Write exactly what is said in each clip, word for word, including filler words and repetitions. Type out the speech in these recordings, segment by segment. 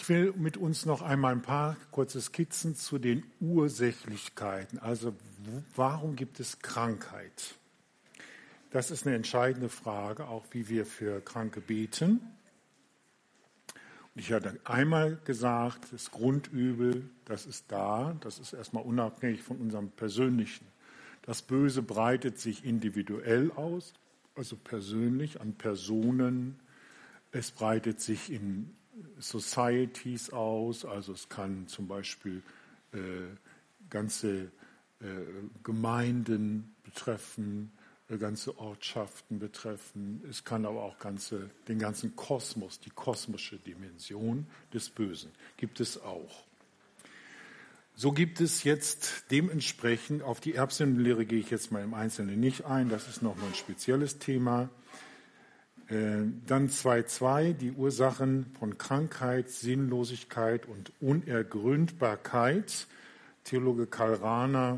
Ich will mit uns noch einmal ein paar kurze Skizzen zu den Ursächlichkeiten. Also warum gibt es Krankheit? Das ist eine entscheidende Frage, auch wie wir für Kranke beten. Und ich hatte einmal gesagt, das Grundübel, das ist da, das ist erstmal unabhängig von unserem Persönlichen. Das Böse breitet sich individuell aus, also persönlich an Personen. Es breitet sich in Societies aus, also es kann zum Beispiel äh, ganze äh, Gemeinden betreffen, äh, ganze Ortschaften betreffen. Es kann aber auch ganze, den ganzen Kosmos, die kosmische Dimension des Bösen gibt es auch. So gibt es jetzt dementsprechend, auf die Erbsündenlehre gehe ich jetzt mal im Einzelnen nicht ein, das ist nochmal ein spezielles Thema. Dann zwei Punkt zwei, die Ursachen von Krankheit, Sinnlosigkeit und Unergründbarkeit. Theologe Karl Rahner,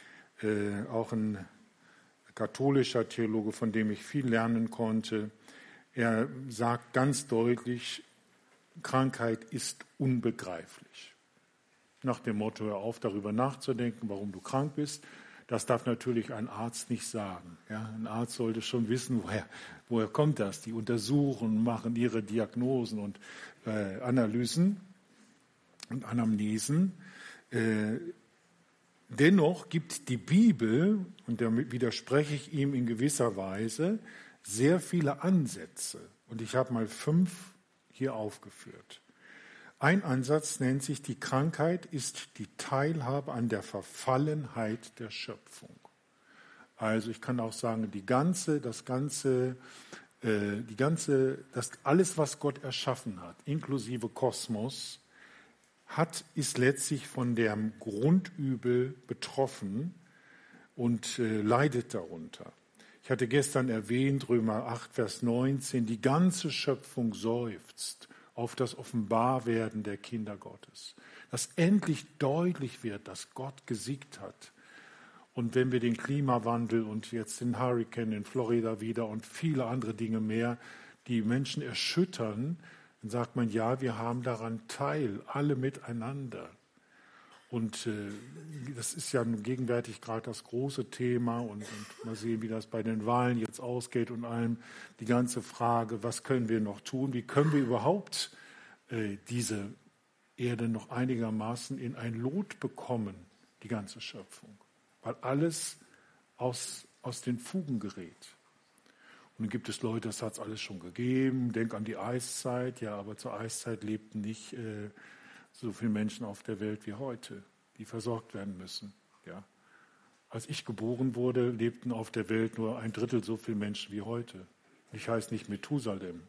äh, auch ein katholischer Theologe, von dem ich viel lernen konnte, er sagt ganz deutlich, Krankheit ist unbegreiflich. Nach dem Motto, hör auf, darüber nachzudenken, warum du krank bist. Das darf natürlich ein Arzt nicht sagen. Ja, ein Arzt sollte schon wissen, woher, woher kommt das. Die untersuchen, machen ihre Diagnosen und äh, Analysen und Anamnesen. Äh, dennoch gibt die Bibel, und damit widerspreche ich ihm in gewisser Weise, sehr viele Ansätze. Und ich habe mal fünf hier aufgeführt. Ein Ansatz nennt sich, die Krankheit ist die Teilhabe an der Verfallenheit der Schöpfung. Also ich kann auch sagen, die ganze, das ganze, äh, die ganze, das alles, was Gott erschaffen hat, inklusive Kosmos, hat, ist letztlich von dem Grundübel betroffen und äh, leidet darunter. Ich hatte gestern erwähnt, Römer acht, Vers neunzehn, die ganze Schöpfung seufzt auf das Offenbarwerden der Kinder Gottes. Dass endlich deutlich wird, dass Gott gesiegt hat. Und wenn wir den Klimawandel und jetzt den Hurricane in Florida wieder und viele andere Dinge mehr, die Menschen erschüttern, dann sagt man, ja, wir haben daran teil, alle miteinander. Und äh, das ist ja gegenwärtig gerade das große Thema und, und mal sehen, wie das bei den Wahlen jetzt ausgeht und allem. Die ganze Frage, was können wir noch tun? Wie können wir überhaupt äh, diese Erde noch einigermaßen in ein Lot bekommen, die ganze Schöpfung? Weil alles aus, aus den Fugen gerät. Und dann gibt es Leute, das hat es alles schon gegeben. Denk an die Eiszeit. Ja, aber zur Eiszeit lebten nicht äh, so viele Menschen auf der Welt wie heute, die versorgt werden müssen. Ja. Als ich geboren wurde, lebten auf der Welt nur ein Drittel so viele Menschen wie heute. Ich heiße nicht Methusalem.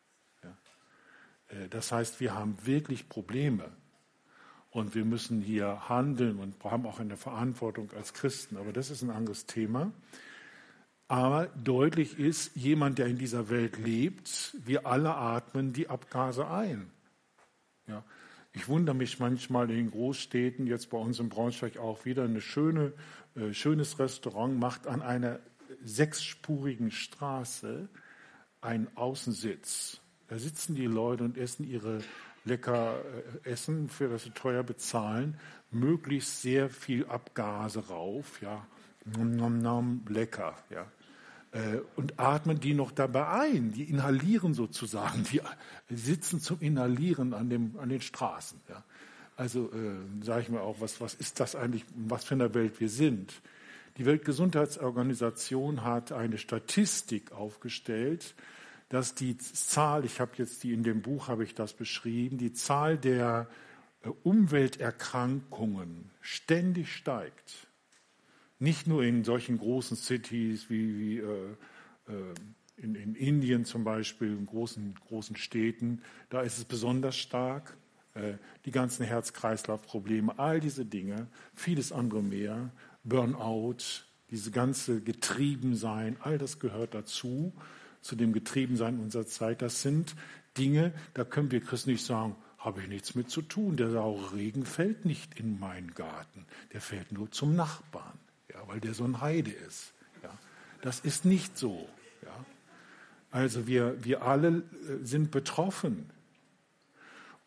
Ja. Das heißt, wir haben wirklich Probleme. Und wir müssen hier handeln und haben auch eine Verantwortung als Christen. Aber das ist ein anderes Thema. Aber deutlich ist, jemand, der in dieser Welt lebt, wir alle atmen die Abgase ein. Ja. Ich wundere mich manchmal in den Großstädten, jetzt bei uns in Braunschweig auch wieder, ein schöne, äh, schönes Restaurant macht an einer sechsspurigen Straße einen Außensitz. Da sitzen die Leute und essen ihre lecker äh, Essen, für das sie teuer bezahlen, möglichst sehr viel Abgase rauf, ja, nom, nom, nom, lecker, ja. Und atmen die noch dabei ein, die inhalieren sozusagen, die sitzen zum Inhalieren an, dem, an den Straßen. Ja. Also äh, sage ich mir auch, was, was ist das eigentlich, was für eine Welt wir sind. Die Weltgesundheitsorganisation hat eine Statistik aufgestellt, dass die Zahl, ich habe jetzt die in dem Buch, habe ich das beschrieben, die Zahl der äh, Umwelterkrankungen ständig steigt. Nicht nur in solchen großen Cities wie, wie äh, in, in Indien zum Beispiel, in großen, großen Städten, da ist es besonders stark. Äh, die ganzen Herz-Kreislauf-Probleme, all diese Dinge, vieles andere mehr, Burnout, diese ganze Getriebensein, all das gehört dazu, zu dem Getriebensein unserer Zeit. Das sind Dinge, da können wir Christen nicht sagen, habe ich nichts mit zu tun. Der saure Regen fällt nicht in meinen Garten, der fällt nur zum Nachbarn. Ja, weil der so ein Heide ist. Ja, das ist nicht so. Ja. Also wir, wir alle sind betroffen.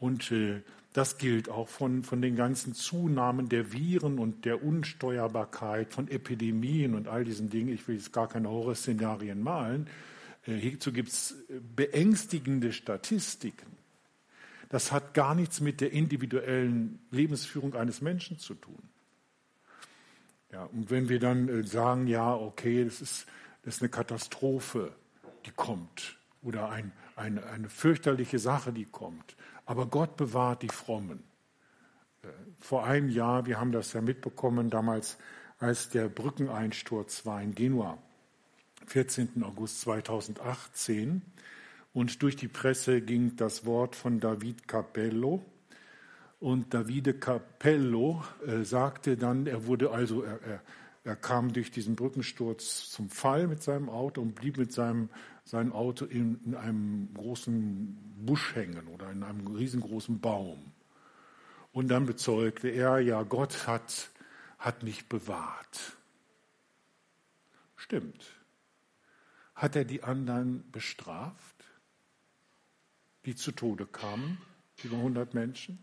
Und äh, das gilt auch von, von den ganzen Zunahmen der Viren und der Unsteuerbarkeit, von Epidemien und all diesen Dingen. Ich will jetzt gar keine Horrorszenarien malen. Äh, hierzu gibt es beängstigende Statistiken. Das hat gar nichts mit der individuellen Lebensführung eines Menschen zu tun. Ja, und wenn wir dann äh, sagen, ja, okay, das ist, das ist eine Katastrophe, die kommt, oder ein, eine, eine fürchterliche Sache, die kommt, aber Gott bewahrt die Frommen. Äh, vor einem Jahr, wir haben das ja mitbekommen, damals, als der Brückeneinsturz war in Genua, vierzehnten August zweitausendachtzehn, und durch die Presse ging das Wort von David Capello. Und Davide Capello äh, sagte dann, er wurde also, er, er, er kam durch diesen Brückensturz zum Fall mit seinem Auto und blieb mit seinem, seinem Auto in, in einem großen Busch hängen oder in einem riesengroßen Baum. Und dann bezeugte er, ja, Gott hat, hat mich bewahrt. Stimmt. Hat er die anderen bestraft, die zu Tode kamen, über hundert Menschen?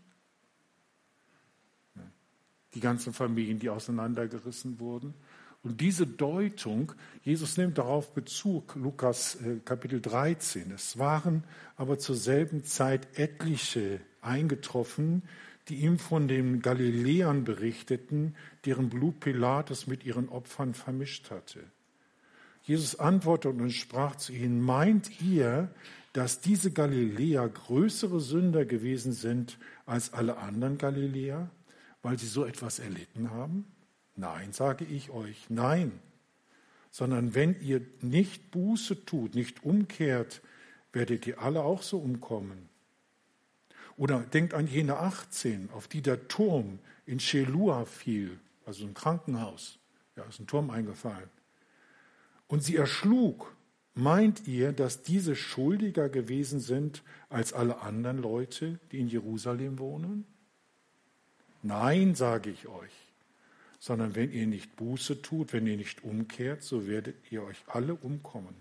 Die ganzen Familien, die auseinandergerissen wurden. Und diese Deutung, Jesus nimmt darauf Bezug, Lukas äh, Kapitel dreizehn. Es waren aber zur selben Zeit etliche eingetroffen, die ihm von den Galiläern berichteten, deren Blut Pilatus mit ihren Opfern vermischt hatte. Jesus antwortete und sprach zu ihnen, meint ihr, dass diese Galiläer größere Sünder gewesen sind als alle anderen Galiläer, weil sie so etwas erlitten haben? Nein, sage ich euch, nein. Sondern wenn ihr nicht Buße tut, nicht umkehrt, werdet ihr alle auch so umkommen. Oder denkt an jene achtzehn, auf die der Turm in Shelua fiel, also ein Krankenhaus. Ja, ist ein Turm eingefallen. Und sie erschlug. Meint ihr, dass diese schuldiger gewesen sind als alle anderen Leute, die in Jerusalem wohnen? Nein, sage ich euch, sondern wenn ihr nicht Buße tut, wenn ihr nicht umkehrt, so werdet ihr euch alle umkommen.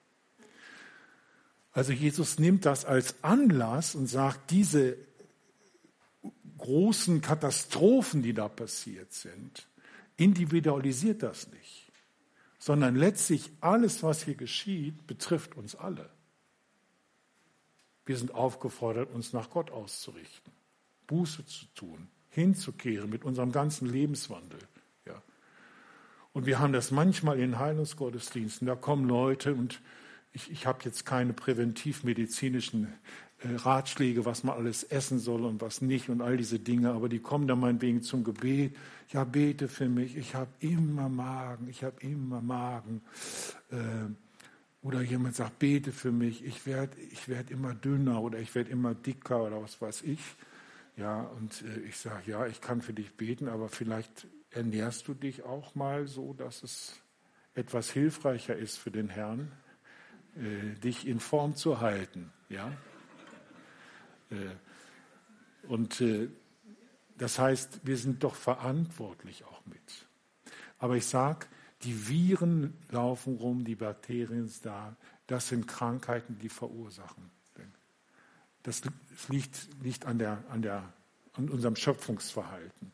Also Jesus nimmt das als Anlass und sagt, diese großen Katastrophen, die da passiert sind, individualisiert das nicht, sondern letztlich alles, was hier geschieht, betrifft uns alle. Wir sind aufgefordert, uns nach Gott auszurichten, Buße zu tun, hinzukehren mit unserem ganzen Lebenswandel. Ja. Und wir haben das manchmal in Heilungsgottesdiensten, da kommen Leute und ich, ich habe jetzt keine präventivmedizinischen äh, Ratschläge, was man alles essen soll und was nicht und all diese Dinge, aber die kommen dann meinetwegen zum Gebet. Ja, bete für mich, ich habe immer Magen, ich habe immer Magen. Äh, oder jemand sagt, bete für mich, ich werde ich werd immer dünner oder ich werde immer dicker oder was weiß ich. Ja, und äh, ich sage, ja, ich kann für dich beten, aber vielleicht ernährst du dich auch mal so, dass es etwas hilfreicher ist für den Herrn, äh, dich in Form zu halten. Ja? Äh, und äh, das heißt, wir sind doch verantwortlich auch mit. Aber ich sage, die Viren laufen rum, die Bakterien sind da, das sind Krankheiten, die verursachen. Das liegt, liegt an, der, an, der, an unserem Schöpfungsverhalten.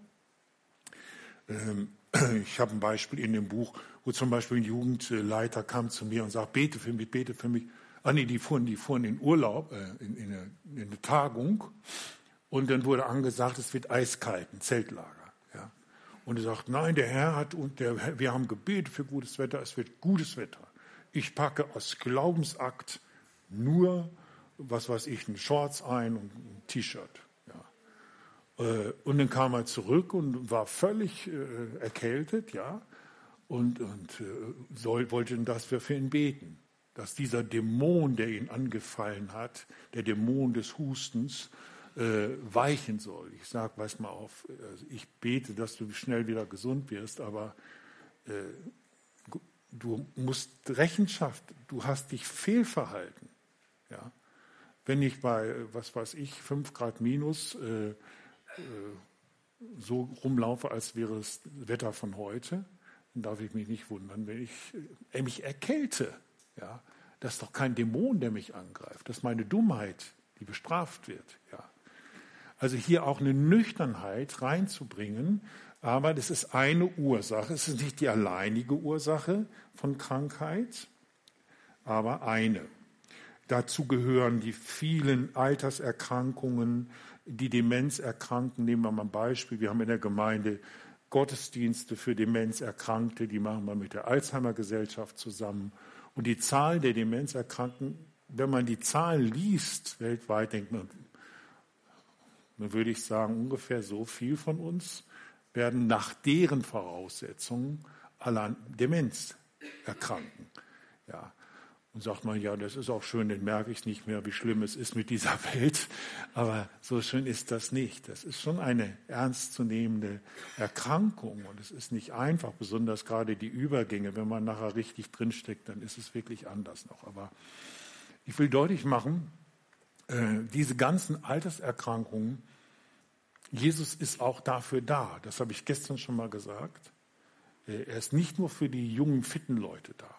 Ähm, ich habe ein Beispiel in dem Buch, wo zum Beispiel ein Jugendleiter kam zu mir und sagt, bete für mich, bete für mich. Ah nee, die fuhren, die fuhren in Urlaub, äh, in, in, eine, in eine Tagung und dann wurde angesagt, es wird eiskalt, ein Zeltlager. Ja. Und er sagt, nein, der Herr hat, und der, wir haben gebetet für gutes Wetter, es wird gutes Wetter. Ich packe aus Glaubensakt nur was weiß ich, ein Shorts ein und ein T-Shirt. Ja. Und dann kam er zurück und war völlig äh, erkältet, ja, und, und äh, soll, wollte, dass wir für ihn beten. Dass dieser Dämon, der ihn angefallen hat, der Dämon des Hustens, äh, weichen soll. Ich sage, pass mal auf, ich bete, dass du schnell wieder gesund wirst, aber äh, du musst Rechenschaft, du hast dich fehlverhalten, ja. Wenn ich bei, was weiß ich, fünf Grad minus äh, äh, so rumlaufe, als wäre es Wetter von heute, dann darf ich mich nicht wundern, wenn ich äh, mich erkälte. Ja? Das ist doch kein Dämon, der mich angreift. Das ist meine Dummheit, die bestraft wird. Ja? Also hier auch eine Nüchternheit reinzubringen, aber das ist eine Ursache. Es ist nicht die alleinige Ursache von Krankheit, aber eine. Dazu gehören die vielen Alterserkrankungen, die Demenzerkrankten. Nehmen wir mal ein Beispiel. Wir haben in der Gemeinde Gottesdienste für Demenzerkrankte, die machen wir mit der Alzheimer-Gesellschaft zusammen. Und die Zahl der Demenzerkrankten, wenn man die Zahlen liest weltweit, denkt man, dann würde ich sagen, ungefähr so viel von uns werden nach deren Voraussetzungen alle an Demenz erkranken. Ja. Und sagt man, ja, das ist auch schön, dann merke ich nicht mehr, wie schlimm es ist mit dieser Welt. Aber so schön ist das nicht. Das ist schon eine ernstzunehmende Erkrankung. Und es ist nicht einfach, besonders gerade die Übergänge. Wenn man nachher richtig drinsteckt, dann ist es wirklich anders noch. Aber ich will deutlich machen, äh, diese ganzen Alterserkrankungen, Jesus ist auch dafür da. Das habe ich gestern schon mal gesagt. Äh, er ist nicht nur für die jungen, fitten Leute da.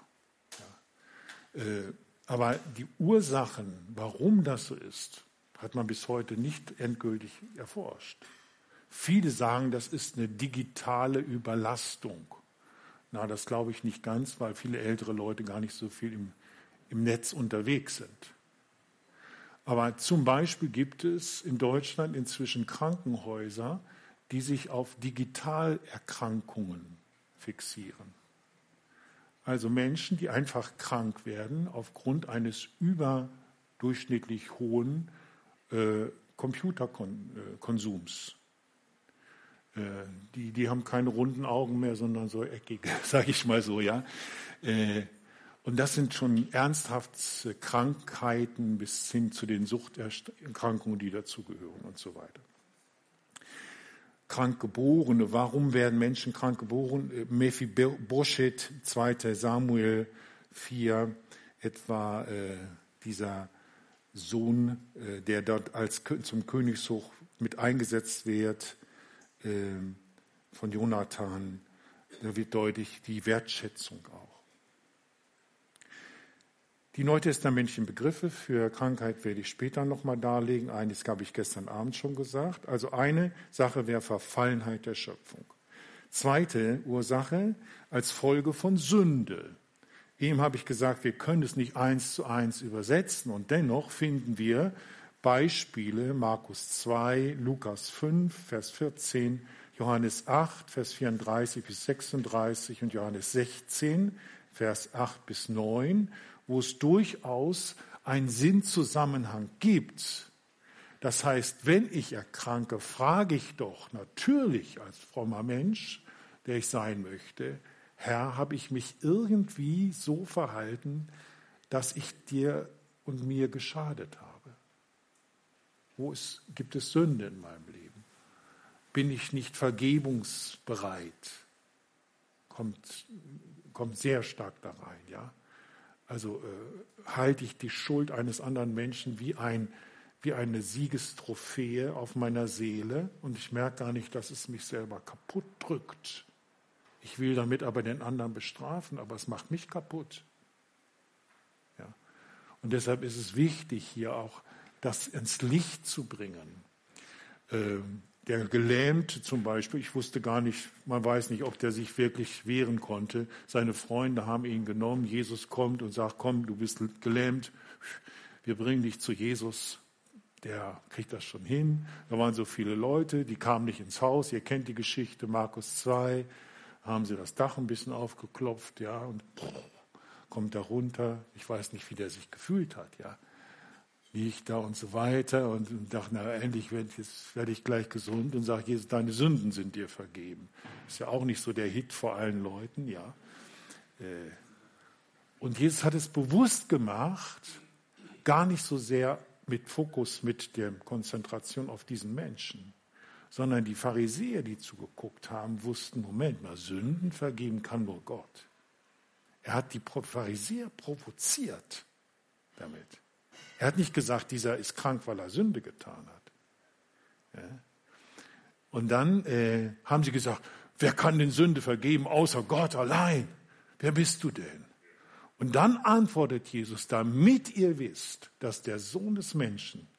Aber die Ursachen, warum das so ist, hat man bis heute nicht endgültig erforscht. Viele sagen, das ist eine digitale Überlastung. Na, das glaube ich nicht ganz, weil viele ältere Leute gar nicht so viel im, im Netz unterwegs sind. Aber zum Beispiel gibt es in Deutschland inzwischen Krankenhäuser, die sich auf Digitalerkrankungen fixieren. Also Menschen, die einfach krank werden aufgrund eines überdurchschnittlich hohen äh, Computerkonsums. Äh, die, die haben keine runden Augen mehr, sondern so eckige, sage ich mal so, ja. Äh, und das sind schon ernsthafte Krankheiten bis hin zu den Suchterkrankungen, die dazugehören und so weiter. Krankgeborene. Warum werden Menschen krank geboren? Mephibosheth, zweiter Samuel vier, etwa äh, dieser Sohn, äh, der dort als zum Königshof mit eingesetzt wird, äh, von Jonathan. Da wird deutlich die Wertschätzung auch. Die neutestamentlichen Begriffe für Krankheit werde ich später nochmal darlegen. Eines habe ich gestern Abend schon gesagt. Also eine Sache wäre Verfallenheit der Schöpfung. Zweite Ursache als Folge von Sünde. Eben habe ich gesagt, wir können es nicht eins zu eins übersetzen. Und dennoch finden wir Beispiele, Markus zwei, Lukas fünf, Vers vierzehn, Johannes acht, Vers vierunddreißig bis sechsunddreißig und Johannes sechzehn, Vers acht bis neun, wo es durchaus einen Sinnzusammenhang gibt. Das heißt, wenn ich erkranke, frage ich doch natürlich als frommer Mensch, der ich sein möchte, Herr, habe ich mich irgendwie so verhalten, dass ich dir und mir geschadet habe? Wo ist, gibt es Sünde in meinem Leben? Bin ich nicht vergebungsbereit? Kommt, kommt sehr stark da rein, ja. Also äh, halte ich die Schuld eines anderen Menschen wie, ein, wie eine Siegestrophäe auf meiner Seele und ich merke gar nicht, dass es mich selber kaputt drückt. Ich will damit aber den anderen bestrafen, aber es macht mich kaputt. Ja. Und deshalb ist es wichtig, hier auch das ins Licht zu bringen. Ähm, Der Gelähmte zum Beispiel, ich wusste gar nicht, man weiß nicht, ob der sich wirklich wehren konnte. Seine Freunde haben ihn genommen. Jesus kommt und sagt, komm, du bist gelähmt. Wir bringen dich zu Jesus. Der kriegt das schon hin. Da waren so viele Leute, die kamen nicht ins Haus. Ihr kennt die Geschichte, Markus zwei. Haben sie das Dach ein bisschen aufgeklopft, ja, und kommt da runter. Ich weiß nicht, wie der sich gefühlt hat, ja. Liegt da und so weiter und dachte, na endlich werde ich, werde ich gleich gesund und sage, Jesus, deine Sünden sind dir vergeben. Ist ja auch nicht so der Hit vor allen Leuten, ja. Und Jesus hat es bewusst gemacht, gar nicht so sehr mit Fokus, mit der Konzentration auf diesen Menschen, sondern die Pharisäer, die zugeguckt haben, wussten, Moment mal, Sünden vergeben kann nur Gott. Er hat die Pharisäer provoziert damit. Er hat nicht gesagt, dieser ist krank, weil er Sünde getan hat. Ja. Und dann äh, haben sie gesagt, wer kann denn Sünde vergeben, außer Gott allein? Wer bist du denn? Und dann antwortet Jesus, damit ihr wisst, dass der Sohn des Menschen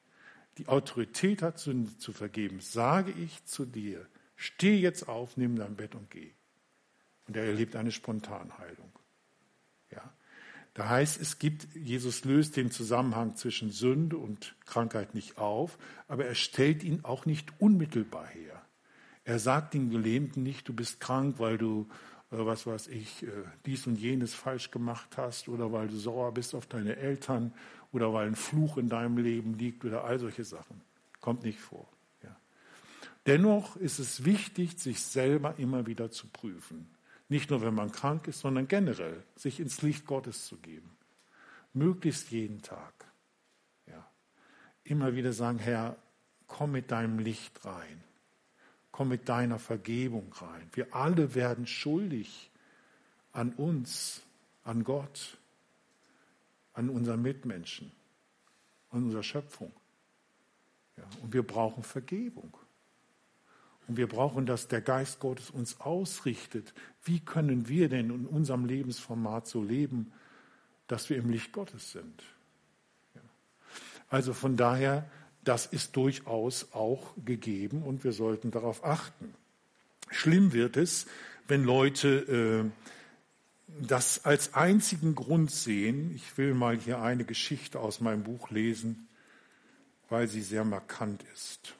die Autorität hat, Sünde zu vergeben, sage ich zu dir, steh jetzt auf, nimm dein Bett und geh. Und er erlebt eine Spontanheilung. Ja. Da heißt, es gibt, Jesus löst den Zusammenhang zwischen Sünde und Krankheit nicht auf, aber er stellt ihn auch nicht unmittelbar her. Er sagt dem Gelähmten nicht, du bist krank, weil du, äh, was weiß ich, äh, dies und jenes falsch gemacht hast oder weil du sauer bist auf deine Eltern oder weil ein Fluch in deinem Leben liegt oder all solche Sachen. Kommt nicht vor. Ja. Dennoch ist es wichtig, sich selber immer wieder zu prüfen. Nicht nur, wenn man krank ist, sondern generell, sich ins Licht Gottes zu geben. Möglichst jeden Tag. Ja. Immer wieder sagen, Herr, komm mit deinem Licht rein. Komm mit deiner Vergebung rein. Wir alle werden schuldig an uns, an Gott, an unseren Mitmenschen, an unserer Schöpfung. Ja. Und wir brauchen Vergebung. Und wir brauchen, dass der Geist Gottes uns ausrichtet. Wie können wir denn in unserem Lebensformat so leben, dass wir im Licht Gottes sind? Ja. Also von daher, das ist durchaus auch gegeben und wir sollten darauf achten. Schlimm wird es, wenn Leute äh, das als einzigen Grund sehen. Ich will mal hier eine Geschichte aus meinem Buch lesen, weil sie sehr markant ist.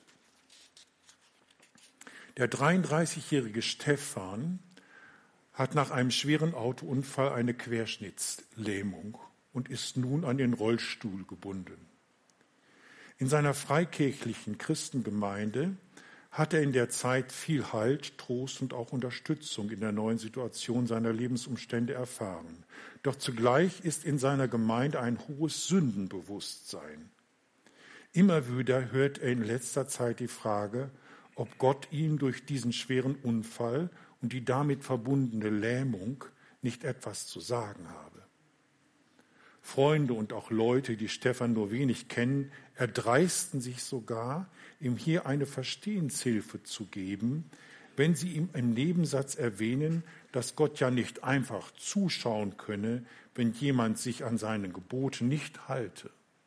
Der dreiunddreißigjährige Stefan hat nach einem schweren Autounfall eine Querschnittslähmung und ist nun an den Rollstuhl gebunden. In seiner freikirchlichen Christengemeinde hat er in der Zeit viel Halt, Trost und auch Unterstützung in der neuen Situation seiner Lebensumstände erfahren. Doch zugleich ist in seiner Gemeinde ein hohes Sündenbewusstsein. Immer wieder hört er in letzter Zeit die Frage, ob Gott ihm durch diesen schweren Unfall und die damit verbundene Lähmung nicht etwas zu sagen habe. Freunde und auch Leute, die Stefan nur wenig kennen, erdreisten sich sogar, ihm hier eine Verstehenshilfe zu geben, wenn sie ihm im Nebensatz erwähnen, dass Gott ja nicht einfach zuschauen könne, wenn jemand sich an seinen Geboten nicht halte.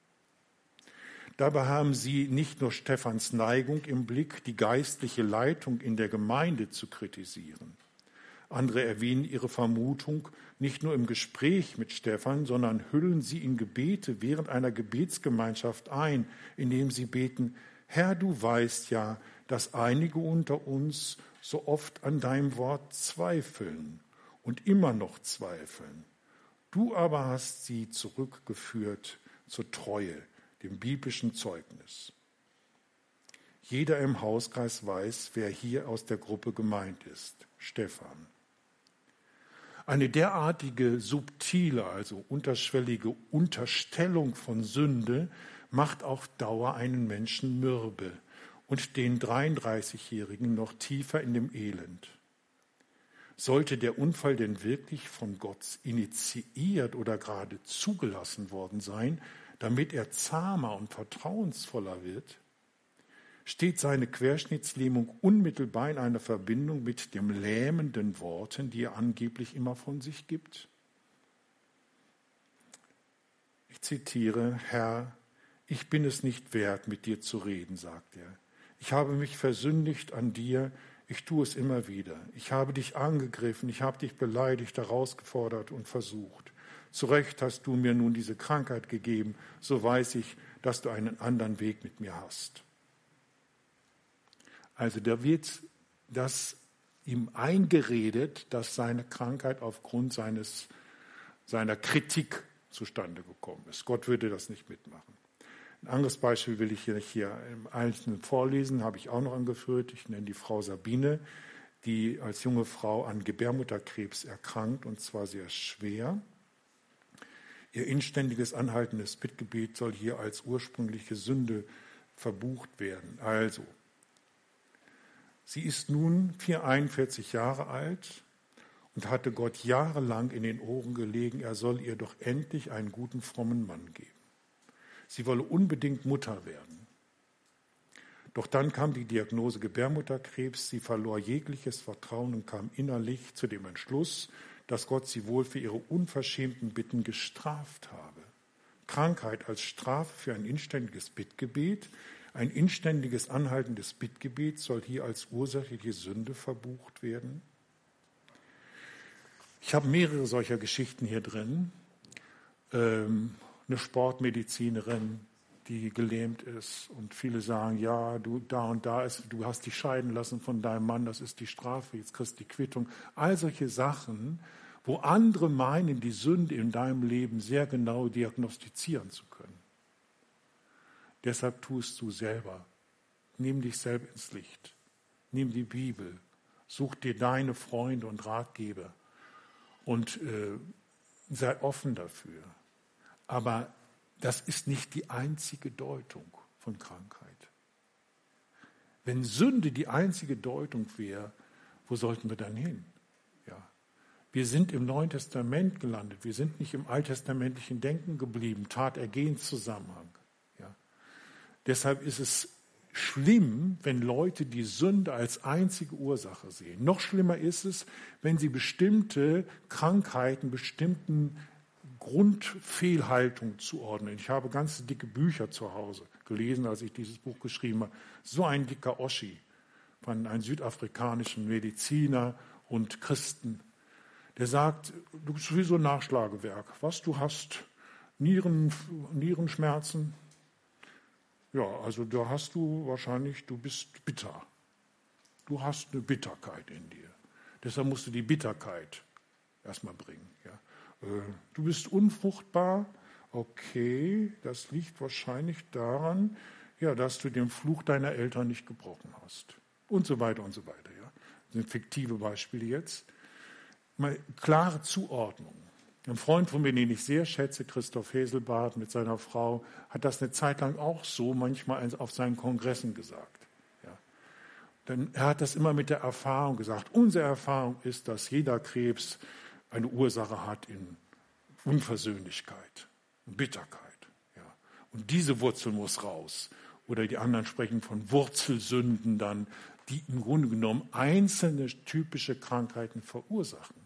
Dabei haben sie nicht nur Stephans Neigung im Blick, die geistliche Leitung in der Gemeinde zu kritisieren. Andere erwähnen ihre Vermutung nicht nur im Gespräch mit Stefan, sondern hüllen sie in Gebete während einer Gebetsgemeinschaft ein, indem sie beten, Herr, du weißt ja, dass einige unter uns so oft an deinem Wort zweifeln und immer noch zweifeln. Du aber hast sie zurückgeführt zur Treue, dem biblischen Zeugnis. Jeder im Hauskreis weiß, wer hier aus der Gruppe gemeint ist. Stefan. Eine derartige subtile, also unterschwellige Unterstellung von Sünde macht auf Dauer einen Menschen mürbe und den dreiunddreißigjährigen noch tiefer in dem Elend. Sollte der Unfall denn wirklich von Gott initiiert oder gerade zugelassen worden sein, damit er zahmer und vertrauensvoller wird, steht seine Querschnittslähmung unmittelbar in einer Verbindung mit den lähmenden Worten, die er angeblich immer von sich gibt? Ich zitiere, Herr, ich bin es nicht wert, mit dir zu reden, sagt er. Ich habe mich versündigt an dir, ich tue es immer wieder. Ich habe dich angegriffen, ich habe dich beleidigt, herausgefordert und versucht. Zu Recht hast du mir nun diese Krankheit gegeben, so weiß ich, dass du einen anderen Weg mit mir hast. Also da wird das ihm eingeredet, dass seine Krankheit aufgrund seines, seiner Kritik zustande gekommen ist. Gott würde das nicht mitmachen. Ein anderes Beispiel will ich hier, hier im Einzelnen vorlesen, habe ich auch noch angeführt. Ich nenne die Frau Sabine, die als junge Frau an Gebärmutterkrebs erkrankt, und zwar sehr schwer. Ihr inständiges, anhaltendes Bittgebet soll hier als ursprüngliche Sünde verbucht werden. Also, sie ist nun einundvierzig Jahre alt und hatte Gott jahrelang in den Ohren gelegen, er soll ihr doch endlich einen guten, frommen Mann geben. Sie wolle unbedingt Mutter werden. Doch dann kam die Diagnose Gebärmutterkrebs, sie verlor jegliches Vertrauen und kam innerlich zu dem Entschluss, dass Gott sie wohl für ihre unverschämten Bitten gestraft habe. Krankheit als Strafe für ein inständiges Bittgebet. Ein inständiges, anhaltendes Bittgebet soll hier als ursächliche Sünde verbucht werden. Ich habe mehrere solcher Geschichten hier drin. Ähm, eine Sportmedizinerin, die gelähmt ist und viele sagen, ja, du da und da ist, du hast dich scheiden lassen von deinem Mann, das ist die Strafe, jetzt kriegst du die Quittung. All solche Sachen, wo andere meinen, die Sünde in deinem Leben sehr genau diagnostizieren zu können. Deshalb tust du selber. Nimm dich selber ins Licht. Nimm die Bibel. Such dir deine Freunde und Ratgeber und äh, sei offen dafür. Aber das ist nicht die einzige Deutung von Krankheit. Wenn Sünde die einzige Deutung wäre, wo sollten wir dann hin? Ja. Wir sind im Neuen Testament gelandet. Wir sind nicht im alttestamentlichen Denken geblieben, Tat-Ergehens-Zusammenhang. Ja. Deshalb ist es schlimm, wenn Leute die Sünde als einzige Ursache sehen. Noch schlimmer ist es, wenn sie bestimmte Krankheiten, bestimmten Grundfehlhaltung zuordnen. Ich habe ganz dicke Bücher zu Hause gelesen, als ich dieses Buch geschrieben habe. So ein dicker Oschi von einem südafrikanischen Mediziner und Christen. Der sagt, du bist wie so ein Nachschlagewerk. Was, du hast Nieren, Nierenschmerzen? Ja, also da hast du wahrscheinlich, du bist bitter. Du hast eine Bitterkeit in dir. Deshalb musst du die Bitterkeit erstmal bringen. Ja. Du bist unfruchtbar, okay, das liegt wahrscheinlich daran, ja, dass du den Fluch deiner Eltern nicht gebrochen hast. Und so weiter und so weiter. Ja. Das sind fiktive Beispiele jetzt. Mal klare Zuordnung. Ein Freund von mir, den ich sehr schätze, Christoph Heselbart mit seiner Frau, hat das eine Zeit lang auch so manchmal auf seinen Kongressen gesagt. Ja. Denn er hat das immer mit der Erfahrung gesagt. Unsere Erfahrung ist, dass jeder Krebs eine Ursache hat in Unversöhnlichkeit und Bitterkeit. Ja. Und diese Wurzel muss raus. Oder die anderen sprechen von Wurzelsünden dann, die im Grunde genommen einzelne typische Krankheiten verursachen.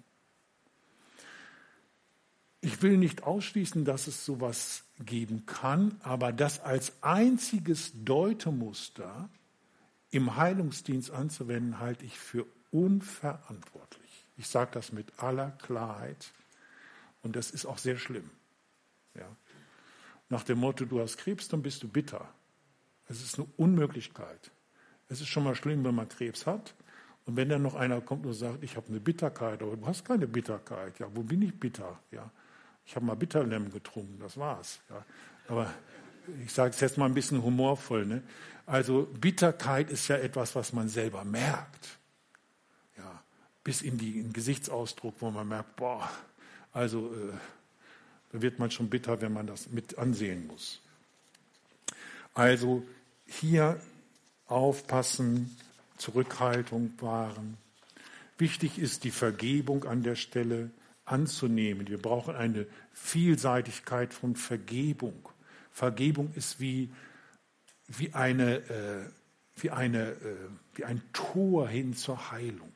Ich will nicht ausschließen, dass es sowas geben kann, aber das als einziges Deutemuster im Heilungsdienst anzuwenden, halte ich für unverantwortlich. Ich sage das mit aller Klarheit und das ist auch sehr schlimm. Ja. Nach dem Motto, du hast Krebs, dann bist du bitter. Es ist eine Unmöglichkeit. Es ist schon mal schlimm, wenn man Krebs hat und wenn dann noch einer kommt und sagt, ich habe eine Bitterkeit, aber du hast keine Bitterkeit. Ja, wo bin ich bitter? Ja, ich habe mal Bitterlemm getrunken, das war's. Ja. Aber ich sage es jetzt mal ein bisschen humorvoll. Ne? Also Bitterkeit ist ja etwas, was man selber merkt. Ja. Bis in die, in den Gesichtsausdruck, wo man merkt, boah, also äh, da wird man schon bitter, wenn man das mit ansehen muss. Also hier aufpassen, Zurückhaltung wahren. Wichtig ist die Vergebung an der Stelle anzunehmen. Wir brauchen eine Vielseitigkeit von Vergebung. Vergebung ist wie, wie, eine, äh, wie, eine, äh, wie ein Tor hin zur Heilung.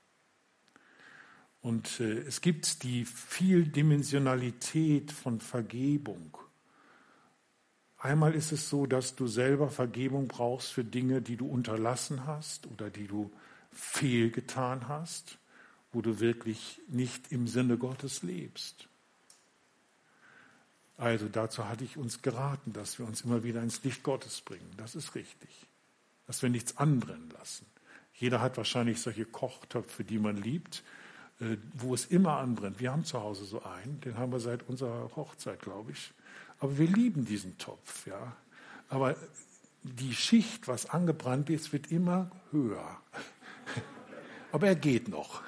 Und äh, es gibt die Vieldimensionalität von Vergebung. Einmal ist es so, dass du selber Vergebung brauchst für Dinge, die du unterlassen hast oder die du fehlgetan hast, wo du wirklich nicht im Sinne Gottes lebst. Also dazu hatte ich uns geraten, dass wir uns immer wieder ins Licht Gottes bringen. Das ist richtig. Dass wir nichts anbrennen lassen. Jeder hat wahrscheinlich solche Kochtöpfe, die man liebt, wo es immer anbrennt. Wir haben zu Hause so einen, den haben wir seit unserer Hochzeit, glaube ich. Aber wir lieben diesen Topf, ja. Aber die Schicht, was angebrannt ist, wird immer höher. Aber er geht noch.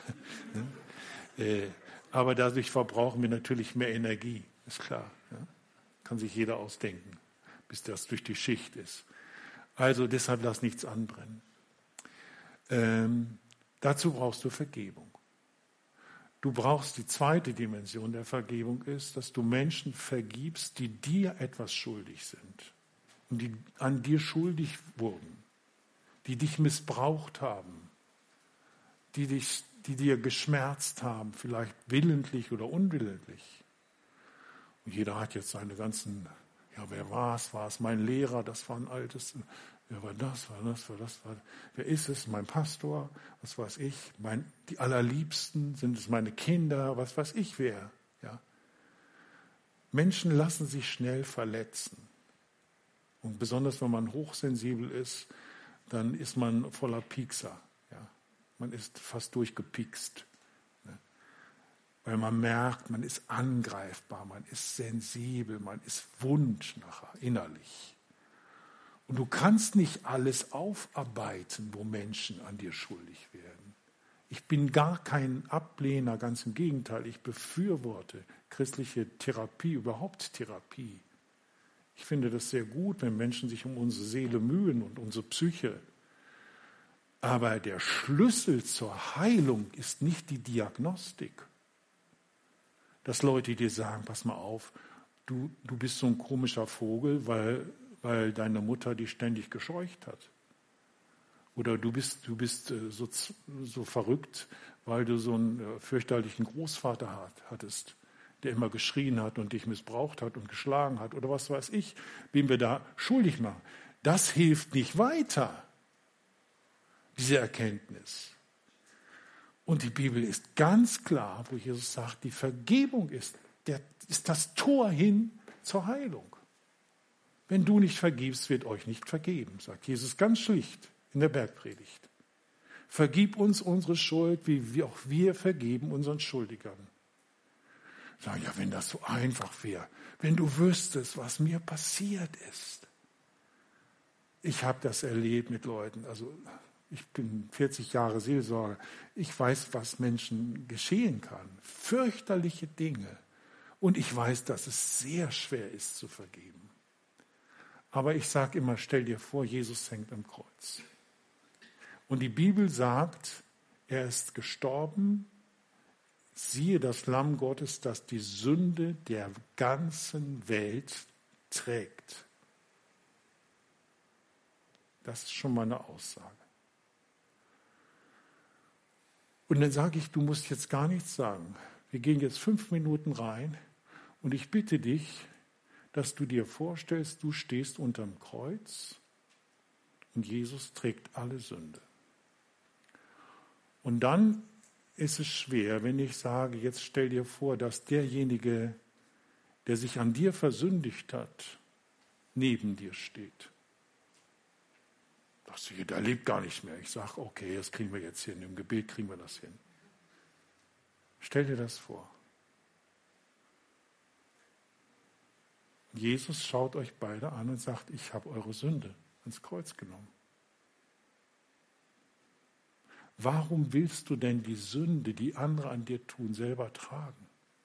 Aber dadurch verbrauchen wir natürlich mehr Energie, ist klar. Ja? Kann sich jeder ausdenken, bis das durch die Schicht ist. Also deshalb lass nichts anbrennen. Ähm, dazu brauchst du Vergebung. Du brauchst die zweite Dimension der Vergebung ist, dass du Menschen vergibst, die dir etwas schuldig sind und die an dir schuldig wurden, die dich missbraucht haben, die, dich, die dir geschmerzt haben, vielleicht willentlich oder unwillentlich. Und jeder hat jetzt seine ganzen, ja, wer war es? War es mein Lehrer? Das war ein altes, wer war das? War das? War das? War, wer ist es? Mein Pastor? Was weiß ich? Mein, die Allerliebsten? Sind es meine Kinder? Was weiß ich wer? Ja. Menschen lassen sich schnell verletzen. Und besonders, wenn man hochsensibel ist, dann ist man voller Piekser. Ja. Man ist fast durchgepiekst. Ne. Weil man merkt, man ist angreifbar, man ist sensibel, man ist wund nachher, innerlich. Und du kannst nicht alles aufarbeiten, wo Menschen an dir schuldig werden. Ich bin gar kein Ablehner, ganz im Gegenteil. Ich befürworte christliche Therapie, überhaupt Therapie. Ich finde das sehr gut, wenn Menschen sich um unsere Seele mühen und unsere Psyche. Aber der Schlüssel zur Heilung ist nicht die Diagnostik. Dass Leute dir sagen, pass mal auf, du, du bist so ein komischer Vogel, weil, weil deine Mutter dich ständig gescheucht hat. Oder du bist, du bist so, so verrückt, weil du so einen fürchterlichen Großvater hattest, der immer geschrien hat und dich missbraucht hat und geschlagen hat oder was weiß ich, wem wir da schuldig machen. Das hilft nicht weiter, diese Erkenntnis. Und die Bibel ist ganz klar, wo Jesus sagt, die Vergebung ist, der, ist das Tor hin zur Heilung. Wenn du nicht vergibst, wird euch nicht vergeben, sagt Jesus ganz schlicht in der Bergpredigt. Vergib uns unsere Schuld, wie wir, auch wir vergeben unseren Schuldigern. Sagen, ja, wenn das so einfach wäre, wenn du wüsstest, was mir passiert ist. Ich habe das erlebt mit Leuten, also ich bin vierzig Jahre Seelsorger, ich weiß, was Menschen geschehen kann. Fürchterliche Dinge. Und ich weiß, dass es sehr schwer ist zu vergeben. Aber ich sage immer, stell dir vor, Jesus hängt am Kreuz. Und die Bibel sagt, er ist gestorben. Siehe das Lamm Gottes, das die Sünde der ganzen Welt trägt. Das ist schon mal eine Aussage. Und dann sage ich, du musst jetzt gar nichts sagen. Wir gehen jetzt fünf Minuten rein und ich bitte dich, dass du dir vorstellst, du stehst unterm Kreuz und Jesus trägt alle Sünde. Und dann ist es schwer, wenn ich sage, jetzt stell dir vor, dass derjenige, der sich an dir versündigt hat, neben dir steht. Das hier, der lebt gar nicht mehr. Ich sage, okay, das kriegen wir jetzt hin. Im Gebet kriegen wir das hin. Stell dir das vor. Jesus schaut euch beide an und sagt, ich habe eure Sünde ans Kreuz genommen. Warum willst du denn die Sünde, die andere an dir tun, selber tragen?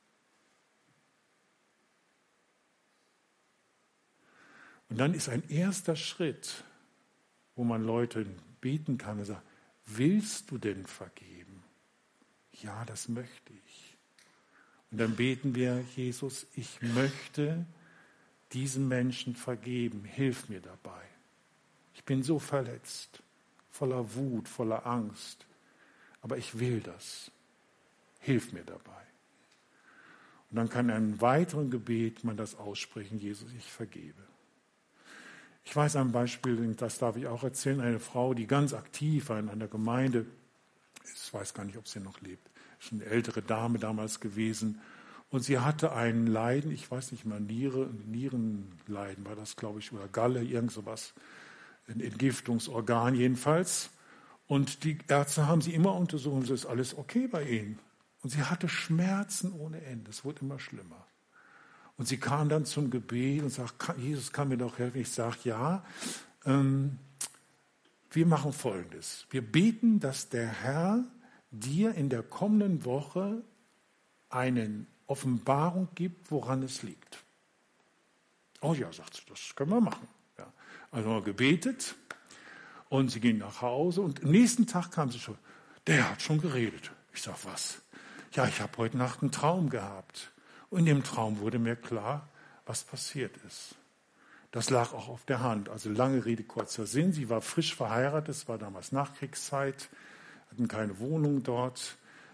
Und dann ist ein erster Schritt, wo man Leute beten kann und sagt, willst du denn vergeben? Ja, das möchte ich. Und dann beten wir, Jesus, ich möchte diesen Menschen vergeben, hilf mir dabei. Ich bin so verletzt, voller Wut, voller Angst, aber ich will das. Hilf mir dabei. Und dann kann in einem weiteren Gebet man das aussprechen, Jesus, ich vergebe. Ich weiß ein Beispiel, das darf ich auch erzählen, eine Frau, die ganz aktiv war in einer Gemeinde, ich weiß gar nicht, ob sie noch lebt, ist eine ältere Dame damals gewesen, und sie hatte ein Leiden, ich weiß nicht mal, Niere, Nierenleiden war das, glaube ich, oder Galle, irgend sowas, ein Entgiftungsorgan jedenfalls. Und die Ärzte haben sie immer untersucht und es ist alles okay bei ihnen. Und sie hatte Schmerzen ohne Ende, es wurde immer schlimmer. Und sie kam dann zum Gebet und sagt, Jesus kann mir doch helfen. Ich sage, ja, ähm, wir machen Folgendes. Wir beten, dass der Herr dir in der kommenden Woche eine Offenbarung gibt, woran es liegt. Oh ja, sagt sie, das können wir machen. Ja. Also haben wir gebetet und sie ging nach Hause und am nächsten Tag kam sie schon, der hat schon geredet. Ich sage, was? Ja, ich habe heute Nacht einen Traum gehabt. Und in dem Traum wurde mir klar, was passiert ist. Das lag auch auf der Hand. Also lange Rede, kurzer Sinn. Sie war frisch verheiratet, es war damals Nachkriegszeit, hatten keine Wohnung dort.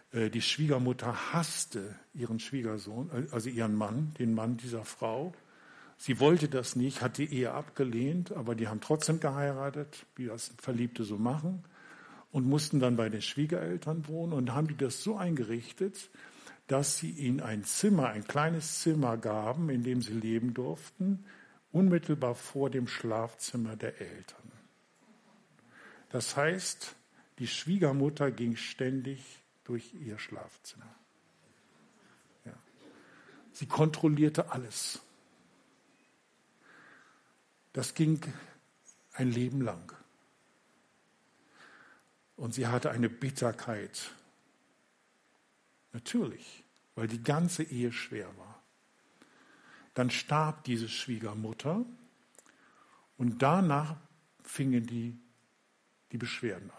Die Schwiegermutter hasste ihren Schwiegersohn, also ihren Mann, den Mann dieser Frau. Sie wollte das nicht, hat die Ehe abgelehnt, aber die haben trotzdem geheiratet, wie das Verliebte so machen, und mussten dann bei den Schwiegereltern wohnen und haben die das so eingerichtet, dass sie ihnen ein Zimmer, ein kleines Zimmer gaben, in dem sie leben durften, unmittelbar vor dem Schlafzimmer der Eltern. Das heißt, die Schwiegermutter ging ständig durch ihr Schlafzimmer. Ja. Sie kontrollierte alles. Das ging ein Leben lang. Und sie hatte eine Bitterkeit. Natürlich, weil die ganze Ehe schwer war. Dann starb diese Schwiegermutter und danach fingen die, die Beschwerden an.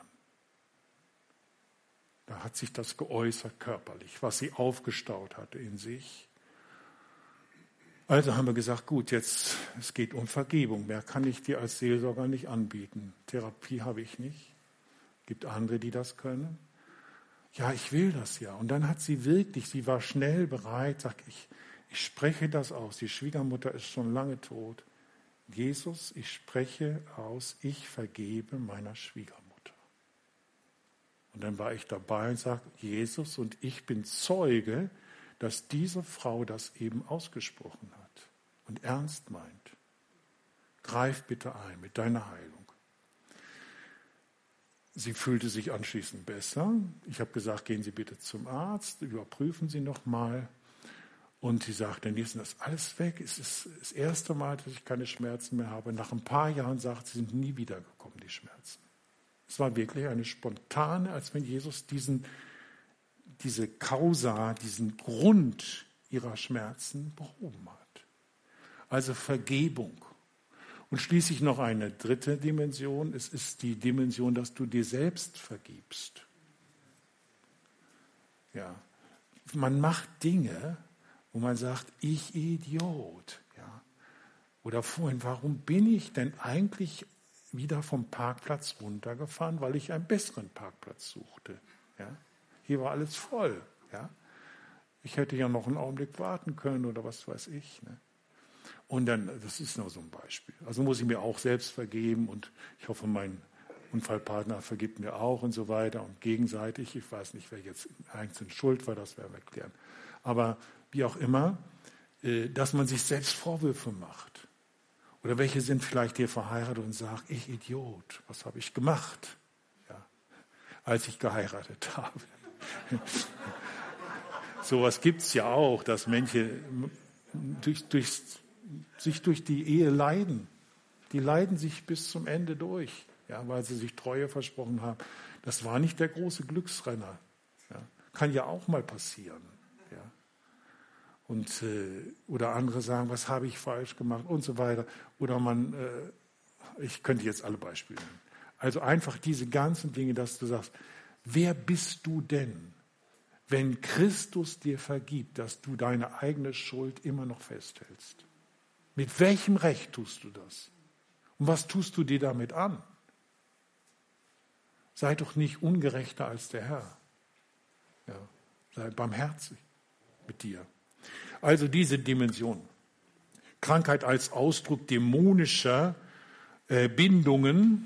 Da hat sich das geäußert körperlich, was sie aufgestaut hatte in sich. Also haben wir gesagt, gut, jetzt, es geht um Vergebung. Mehr kann ich dir als Seelsorger nicht anbieten. Therapie habe ich nicht. Es gibt andere, die das können. Ja, ich will das ja. Und dann hat sie wirklich, sie war schnell bereit, sagt, ich, ich spreche das aus. Die Schwiegermutter ist schon lange tot. Jesus, ich spreche aus, ich vergebe meiner Schwiegermutter. Und dann war ich dabei und sagte, Jesus, und ich bin Zeuge, dass diese Frau das eben ausgesprochen hat und ernst meint. Greif bitte ein mit deiner Heilung. Sie fühlte sich anschließend besser. Ich habe gesagt, gehen Sie bitte zum Arzt, überprüfen Sie nochmal. Und sie sagte, dann ist das alles weg. Es ist das erste Mal, dass ich keine Schmerzen mehr habe. Nach ein paar Jahren sagt sie, sind nie wiedergekommen, die Schmerzen. Es war wirklich eine spontane, als wenn Jesus diesen, diese Causa, diesen Grund ihrer Schmerzen behoben hat. Also Vergebung. Und schließlich noch eine dritte Dimension. Es ist die Dimension, dass du dir selbst vergibst. Ja. Man macht Dinge, wo man sagt, ich Idiot. Ja. Oder vorhin, warum bin ich denn eigentlich wieder vom Parkplatz runtergefahren, weil ich einen besseren Parkplatz suchte. Ja? Hier war alles voll. Ja? Ich hätte ja noch einen Augenblick warten können oder was weiß ich. Ne? Und dann, das ist nur so ein Beispiel. Also muss ich mir auch selbst vergeben und ich hoffe, mein Unfallpartner vergibt mir auch und so weiter und gegenseitig. Ich weiß nicht, wer jetzt einzeln schuld war, das werden wir klären. Aber wie auch immer, dass man sich selbst Vorwürfe macht. Oder welche sind vielleicht hier verheiratet und sagen, ich Idiot, was habe ich gemacht, ja, als ich geheiratet habe. Sowas gibt es ja auch, dass Menschen durch, durch, sich durch die Ehe leiden. Die leiden sich bis zum Ende durch, ja, weil sie sich Treue versprochen haben. Das war nicht der große Glücksrenner. Ja. Kann ja auch mal passieren. Und, äh, oder andere sagen, was habe ich falsch gemacht und so weiter. Oder man, äh, ich könnte jetzt alle Beispiele nennen. Also einfach diese ganzen Dinge, dass du sagst, wer bist du denn, wenn Christus dir vergibt, dass du deine eigene Schuld immer noch festhältst? Mit welchem Recht tust du das? Und was tust du dir damit an? Sei doch nicht ungerechter als der Herr. Ja, sei barmherzig mit dir. Also diese Dimension. Krankheit als Ausdruck dämonischer äh, Bindungen.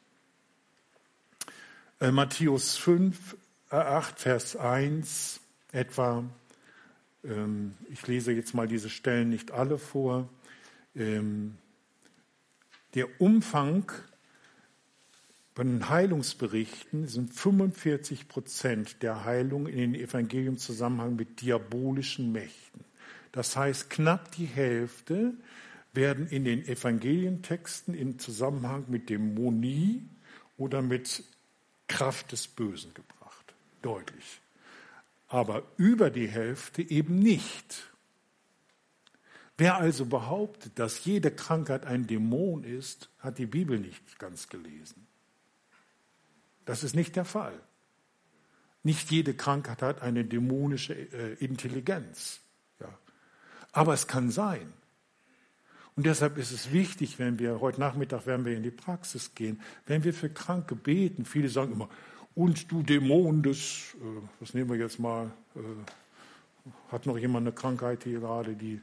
Äh, Matthäus fünf, äh, acht, Vers eins etwa. Ähm, ich lese jetzt mal diese Stellen nicht alle vor. Ähm, der Umfang von den Heilungsberichten sind fünfundvierzig Prozent der Heilung in den Evangelien im Zusammenhang mit diabolischen Mächten. Das heißt, knapp die Hälfte werden in den Evangelientexten im Zusammenhang mit Dämonie oder mit Kraft des Bösen gebracht. Deutlich. Aber über die Hälfte eben nicht. Wer also behauptet, dass jede Krankheit ein Dämon ist, hat die Bibel nicht ganz gelesen. Das ist nicht der Fall. Nicht jede Krankheit hat eine dämonische äh, Intelligenz. Ja. Aber es kann sein. Und deshalb ist es wichtig, wenn wir, heute Nachmittag werden wir in die Praxis gehen, wenn wir für Kranke beten, viele sagen immer, Und du Dämon des, äh, was nehmen wir jetzt mal, äh, hat noch jemand eine Krankheit hier gerade, die,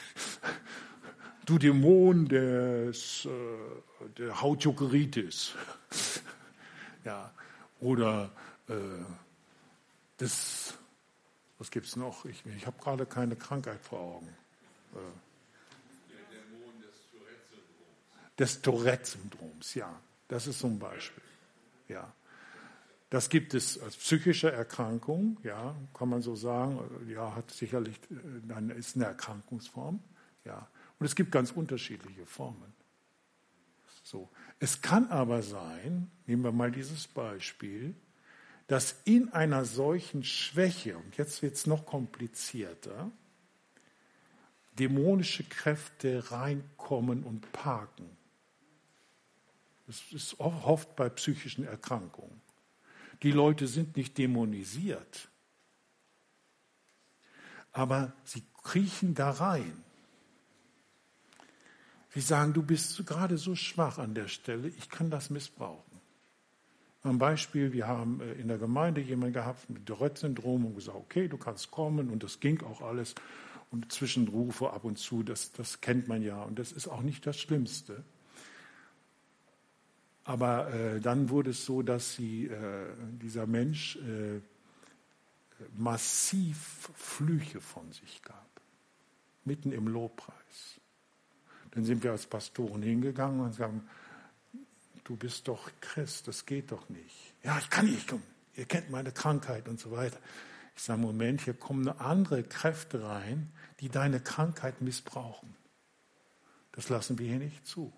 du Dämon des, äh, der Hautjuckeritis, ja, oder äh, des, was gibt es noch? Ich, ich habe gerade keine Krankheit vor Augen. Äh, der Dämon des Tourette-Syndroms. Des Tourette-Syndroms, ja, das ist so ein Beispiel, ja. Das gibt es als psychische Erkrankung, ja, kann man so sagen. Ja, hat sicherlich, dann ist eine Erkrankungsform, ja. Und es gibt ganz unterschiedliche Formen. So. Es kann aber sein, nehmen wir mal dieses Beispiel, dass in einer solchen Schwäche, und jetzt wird es noch komplizierter, dämonische Kräfte reinkommen und parken. Das ist oft bei psychischen Erkrankungen. Die Leute sind nicht dämonisiert, aber sie kriechen da rein. Sie sagen, du bist gerade so schwach an der Stelle, ich kann das missbrauchen. Ein Beispiel, wir haben in der Gemeinde jemanden gehabt mit Tourette-Syndrom und gesagt, okay, du kannst kommen, und das ging auch alles. Und Zwischenrufe ab und zu, das, das kennt man ja, und das ist auch nicht das Schlimmste. Aber äh, dann wurde es so, dass sie, äh, dieser Mensch äh, massiv Flüche von sich gab, mitten im Lobpreis. Dann sind wir als Pastoren hingegangen und sagen, du bist doch Christ, das geht doch nicht. Ja, ich kann nicht kommen, ihr kennt meine Krankheit und so weiter. Ich sage, Moment, hier kommen andere Kräfte rein, die deine Krankheit missbrauchen. Das lassen wir hier nicht zu.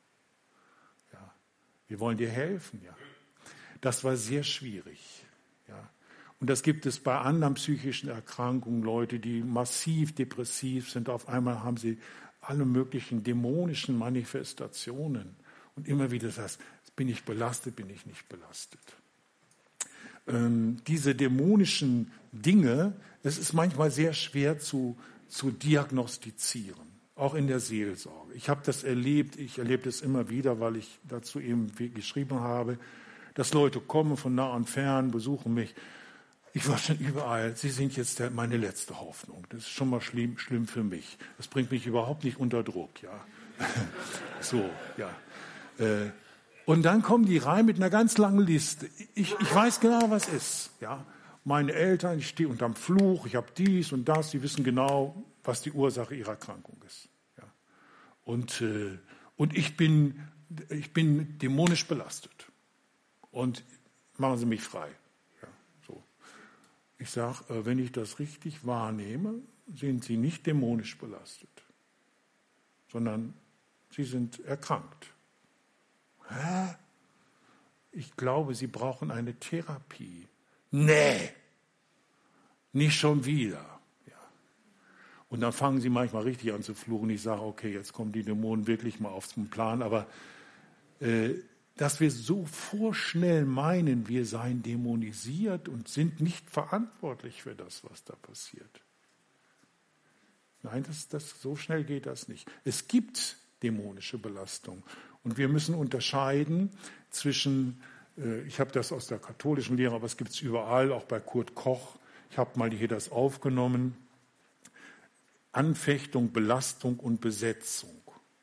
Wir wollen dir helfen, ja. Das war sehr schwierig, ja. Und das gibt es bei anderen psychischen Erkrankungen, Leute, die massiv depressiv sind. Auf einmal haben sie alle möglichen dämonischen Manifestationen. Und immer wieder das heißt, bin ich belastet, bin ich nicht belastet. Ähm, diese dämonischen Dinge, es ist manchmal sehr schwer zu, zu diagnostizieren. Auch in der Seelsorge. Ich habe das erlebt, ich erlebe das immer wieder, weil ich dazu eben geschrieben habe, dass Leute kommen von nah und fern, besuchen mich. Ich war schon überall, sie sind jetzt der, meine letzte Hoffnung. Das ist schon mal schlimm, schlimm für mich. Das bringt mich überhaupt nicht unter Druck, ja. So, ja. Und dann kommen die rein mit einer ganz langen Liste. Ich, ich weiß genau, was ist, ja. Meine Eltern, ich stehe unterm Fluch, ich habe dies und das, sie wissen genau, was die Ursache ihrer Erkrankung ist. Ja. Und, äh, und ich bin, ich bin dämonisch belastet. Und machen Sie mich frei. Ja, so. Ich sage, äh, wenn ich das richtig wahrnehme, sind Sie nicht dämonisch belastet, sondern Sie sind erkrankt. Hä? Ich glaube, Sie brauchen eine Therapie. Nee, nicht schon wieder. Ja. Und dann fangen sie manchmal richtig an zu fluchen. Ich sage, okay, jetzt kommen die Dämonen wirklich mal auf den Plan. Aber äh, dass wir so vorschnell meinen, wir seien dämonisiert und sind nicht verantwortlich für das, was da passiert. Nein, das, das, so schnell geht das nicht. Es gibt dämonische Belastung. Und wir müssen unterscheiden zwischen, äh, ich habe das aus der katholischen Lehre, aber es gibt es überall, auch bei Kurt Koch. Ich habe mal hier das aufgenommen. Anfechtung, Belastung und Besetzung.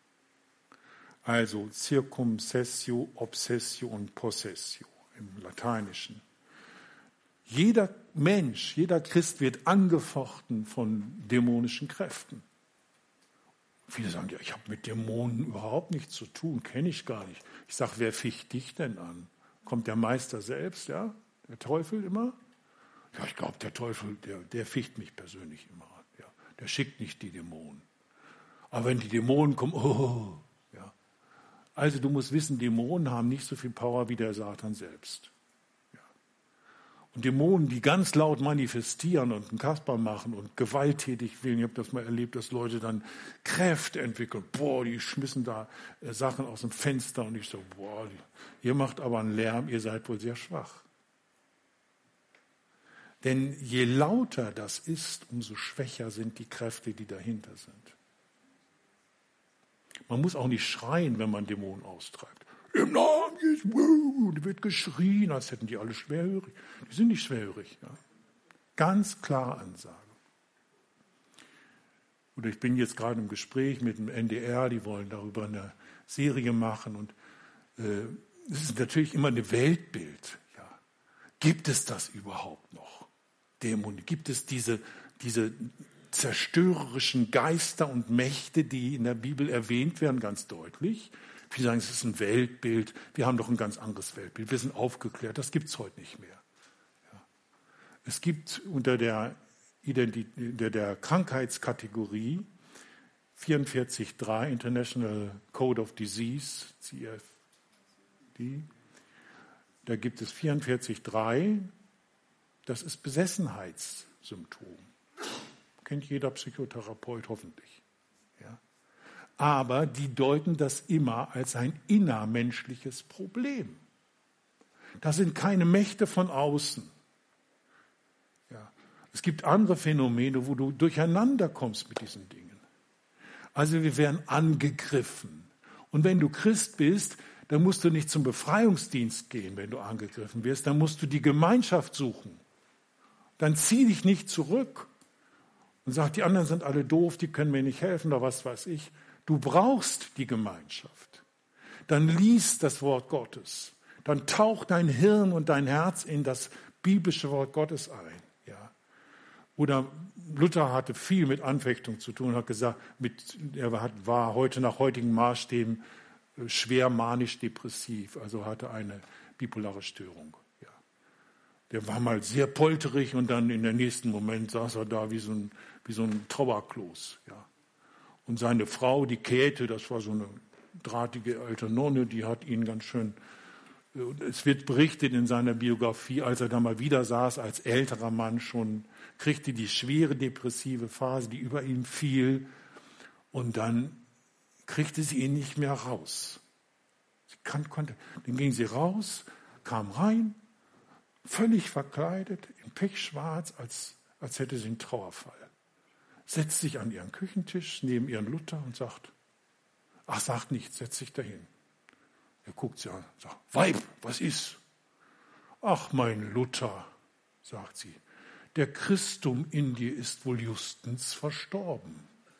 Also Circumcessio, Obsessio und Possessio im Lateinischen. Jeder Mensch, jeder Christ wird angefochten von dämonischen Kräften. Viele sagen, ja, ich habe mit Dämonen überhaupt nichts zu tun, kenne ich gar nicht. Ich sage, wer ficht dich denn an? Kommt der Meister selbst, ja? Der Teufel immer? Ja, ich glaube, der Teufel, der, der ficht mich persönlich immer an. Ja? Der schickt nicht die Dämonen. Aber wenn die Dämonen kommen, oh, ja. Also du musst wissen, Dämonen haben nicht so viel Power wie der Satan selbst. Ja. Und Dämonen, die ganz laut manifestieren und einen Kasper machen und gewalttätig werden, ich habe das mal erlebt, dass Leute dann Kräfte entwickeln. Boah, die schmissen da äh, Sachen aus dem Fenster und ich so, boah, ihr macht aber einen Lärm, ihr seid wohl sehr schwach. Denn je lauter das ist, umso schwächer sind die Kräfte, die dahinter sind. Man muss auch nicht schreien, wenn man Dämonen austreibt. im Namen Jesu, und wird geschrien, als hätten die alle schwerhörig. Die sind nicht schwerhörig. Ja. Ganz klare Ansage. Oder ich bin jetzt gerade im Gespräch mit dem N D R, die wollen darüber eine Serie machen. Und äh, es ist natürlich immer ein Weltbild. Ja. Gibt es das überhaupt noch? Dämonen? Gibt es diese, diese zerstörerischen Geister und Mächte, die in der Bibel erwähnt werden, ganz deutlich? Viele sagen, es ist ein Weltbild. Wir haben doch ein ganz anderes Weltbild. Wir sind aufgeklärt. Das gibt es heute nicht mehr. Ja. Es gibt unter der, Identi- unter der Krankheitskategorie vierundvierzig Punkt drei International Code of Disease, C F D, da gibt es vierundvierzig Punkt drei, das ist Besessenheitssymptom. Kennt jeder Psychotherapeut hoffentlich. Ja. Aber die deuten das immer als ein innermenschliches Problem. Das sind keine Mächte von außen. Ja. Es gibt andere Phänomene, wo du durcheinander kommst mit diesen Dingen. Also wir werden angegriffen. Und wenn du Christ bist, dann musst du nicht zum Befreiungsdienst gehen, wenn du angegriffen wirst. Dann musst du die Gemeinschaft suchen. Dann zieh dich nicht zurück und sag, die anderen sind alle doof, die können mir nicht helfen oder was weiß ich. Du brauchst die Gemeinschaft. Dann lies das Wort Gottes. Dann tauch dein Hirn und dein Herz in das biblische Wort Gottes ein. Ja. Oder Luther hatte viel mit Anfechtung zu tun, hat gesagt, mit, er war heute nach heutigen Maßstäben schwer manisch-depressiv, also hatte eine bipolare Störung. Ja. Der war mal sehr polterig und dann in der nächsten Moment saß er da wie so ein, wie so ein Trauerkloß. Ja. Und seine Frau, die Käthe, das war so eine drahtige alte Nonne, die hat ihn ganz schön, es wird berichtet in seiner Biografie, als er da mal wieder saß, als älterer Mann schon, kriegte die schwere depressive Phase, die über ihn fiel, und dann kriegte sie ihn nicht mehr raus. Sie kann, konnte, dann ging sie raus, kam rein, völlig verkleidet, in pechschwarz, als, als hätte sie einen Trauerfall. Setzt sich an ihren Küchentisch neben ihren Luther und sagt, ach, sagt nichts, setzt sich dahin. Er guckt sie an und sagt, Weib, was ist? Ach, mein Luther, sagt sie, der Christum in dir ist wohl justens verstorben.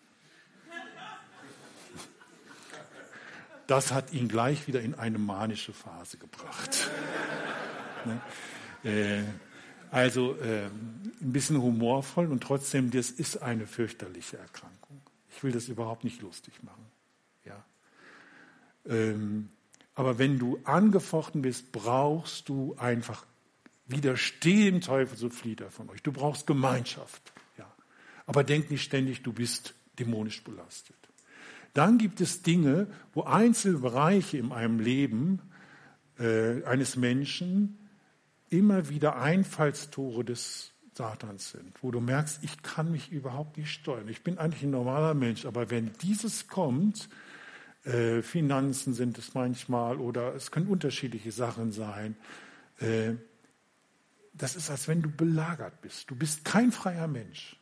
Das hat ihn gleich wieder in eine manische Phase gebracht. ne? äh, also äh, ein bisschen humorvoll und trotzdem, das ist eine fürchterliche Erkrankung. Ich will das überhaupt nicht lustig machen. Ja. Ähm, aber wenn du angefochten bist, brauchst du einfach, widersteh dem Teufel, so flieht er von euch. Du brauchst Gemeinschaft. Ja. Aber denk nicht ständig, du bist dämonisch belastet. Dann gibt es Dinge, wo einzelne Bereiche in einem Leben äh, eines Menschen immer wieder Einfallstore des Satans sind, wo du merkst, ich kann mich überhaupt nicht steuern. Ich bin eigentlich ein normaler Mensch, aber wenn dieses kommt, äh, Finanzen sind es manchmal oder es können unterschiedliche Sachen sein, äh, das ist, als wenn du belagert bist. Du bist kein freier Mensch.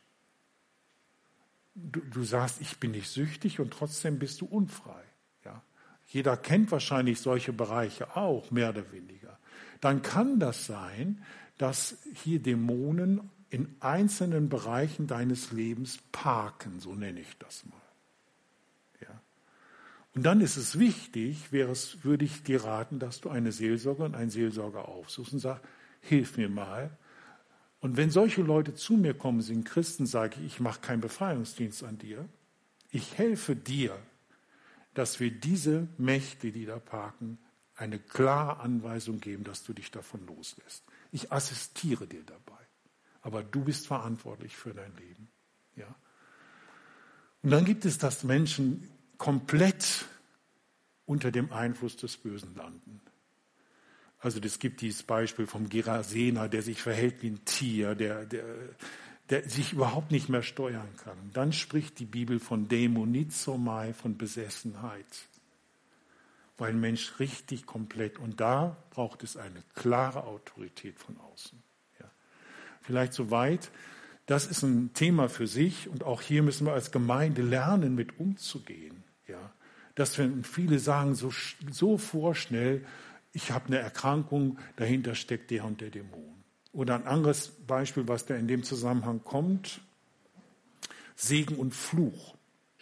Du, du sagst, ich bin nicht süchtig und trotzdem bist du unfrei. Ja? Jeder kennt wahrscheinlich solche Bereiche auch, mehr oder weniger. Dann kann das sein, dass hier Dämonen in einzelnen Bereichen deines Lebens parken, so nenne ich das mal. Ja? Und dann ist es wichtig, wäre es, würde ich dir raten, dass du eine Seelsorgerin, einen Seelsorger aufsuchst und sagst, hilf mir mal. Und wenn solche Leute zu mir kommen, sind Christen, sage ich, ich mache keinen Befreiungsdienst an dir. Ich helfe dir, dass wir diese Mächte, die da parken, eine klare Anweisung geben, dass du dich davon loslässt. Ich assistiere dir dabei. Aber du bist verantwortlich für dein Leben. Ja? Und dann gibt es, dass Menschen komplett unter dem Einfluss des Bösen landen. Also es gibt dieses Beispiel vom Gerasener, der sich verhält wie ein Tier, der, der, der sich überhaupt nicht mehr steuern kann. Dann spricht die Bibel von Dämonizomai, von Besessenheit. Weil ein Mensch richtig komplett, und da braucht es eine klare Autorität von außen. Ja. Vielleicht soweit, das ist ein Thema für sich und auch hier müssen wir als Gemeinde lernen, mit umzugehen. Ja. dass wir, viele sagen so, so vorschnell, ich habe eine Erkrankung, dahinter steckt der und der Dämon. Oder ein anderes Beispiel, was da in dem Zusammenhang kommt, Segen und Fluch.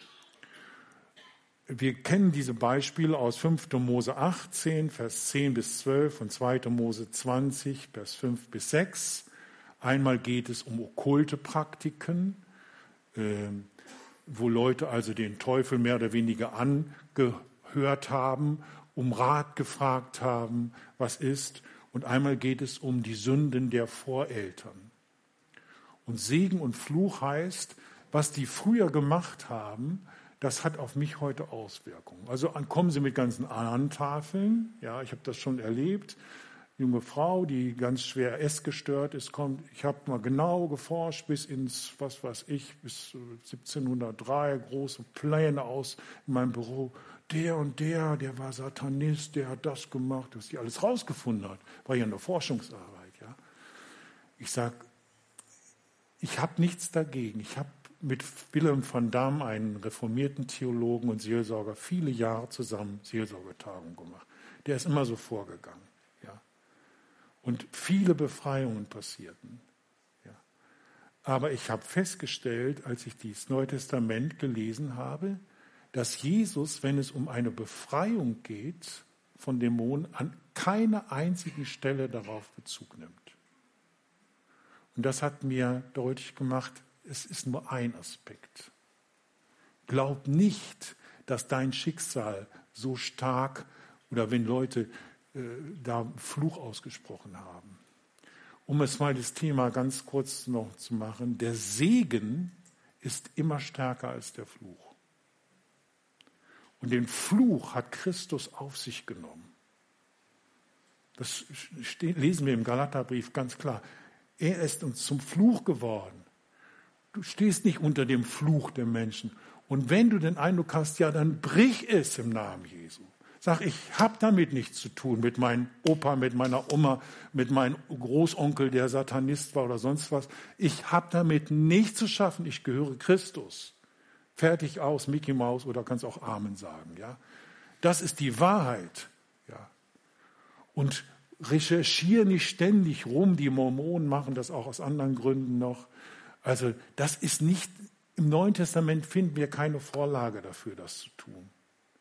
Wir kennen diese Beispiele aus fünfter Mose achtzehn, Vers zehn bis zwölf und zweiter Mose zwanzig, Vers fünf bis sechs. Einmal geht es um okkulte Praktiken, äh, wo Leute also den Teufel mehr oder weniger angehört haben, um Rat gefragt haben, was ist. Und einmal geht es um die Sünden der Voreltern. Und Segen und Fluch heißt, was die früher gemacht haben, das hat auf mich heute Auswirkungen. Also kommen Sie mit ganzen Ahnentafeln, ja, ich habe das schon erlebt. Junge Frau, die ganz schwer essgestört ist, kommt. Ich habe mal genau geforscht bis ins, was weiß ich, bis siebzehnhundertdrei, große Pläne aus in meinem Büro. Der und der, der war Satanist, der hat das gemacht, was die alles rausgefunden hat. War ja eine Forschungsarbeit. Ja. Ich sage, ich habe nichts dagegen. Ich habe mit Willem van Dam, einen reformierten Theologen und Seelsorger, viele Jahre zusammen Seelsorgetagungen gemacht. Der ist immer so vorgegangen. Ja. Und viele Befreiungen passierten. Ja. Aber ich habe festgestellt, als ich das Neue Testament gelesen habe, dass Jesus, wenn es um eine Befreiung geht von Dämonen, an keiner einzigen Stelle darauf Bezug nimmt. Und das hat mir deutlich gemacht, es ist nur ein Aspekt. Glaub nicht, dass dein Schicksal so stark oder wenn Leute äh, da Fluch ausgesprochen haben. Um es mal das Thema ganz kurz noch zu machen, der Segen ist immer stärker als der Fluch. Und den Fluch hat Christus auf sich genommen. Das steht, lesen wir im Galaterbrief ganz klar. Er ist uns zum Fluch geworden. Du stehst nicht unter dem Fluch der Menschen. Und wenn du den Eindruck hast, ja, dann brich es im Namen Jesu. Sag, ich habe damit nichts zu tun, mit meinem Opa, mit meiner Oma, mit meinem Großonkel, der Satanist war oder sonst was. Ich habe damit nichts zu schaffen. Ich gehöre Christus. Fertig aus, Mickey Maus oder kannst auch Amen sagen. Ja? Das ist die Wahrheit. Ja? Und recherchiere nicht ständig rum. Die Mormonen machen das auch aus anderen Gründen noch. Also das ist nicht, im Neuen Testament finden wir keine Vorlage dafür, das zu tun.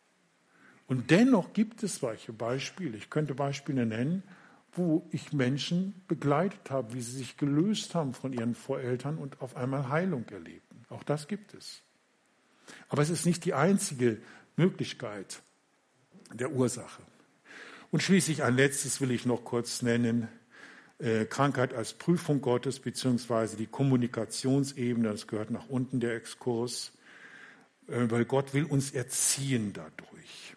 Und dennoch gibt es solche Beispiele. Ich könnte Beispiele nennen, wo ich Menschen begleitet habe, wie sie sich gelöst haben von ihren Voreltern und auf einmal Heilung erlebten. Auch das gibt es. Aber es ist nicht die einzige Möglichkeit der Ursache. Und schließlich ein letztes will ich noch kurz nennen, äh, Krankheit als Prüfung Gottes, beziehungsweise die Kommunikationsebene, das gehört nach unten, der Exkurs, äh, weil Gott will uns erziehen dadurch.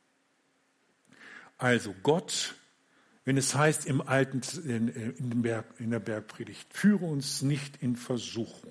Also Gott, wenn es heißt im Alten, in, in, Berg, in der Bergpredigt, führe uns nicht in Versuchung.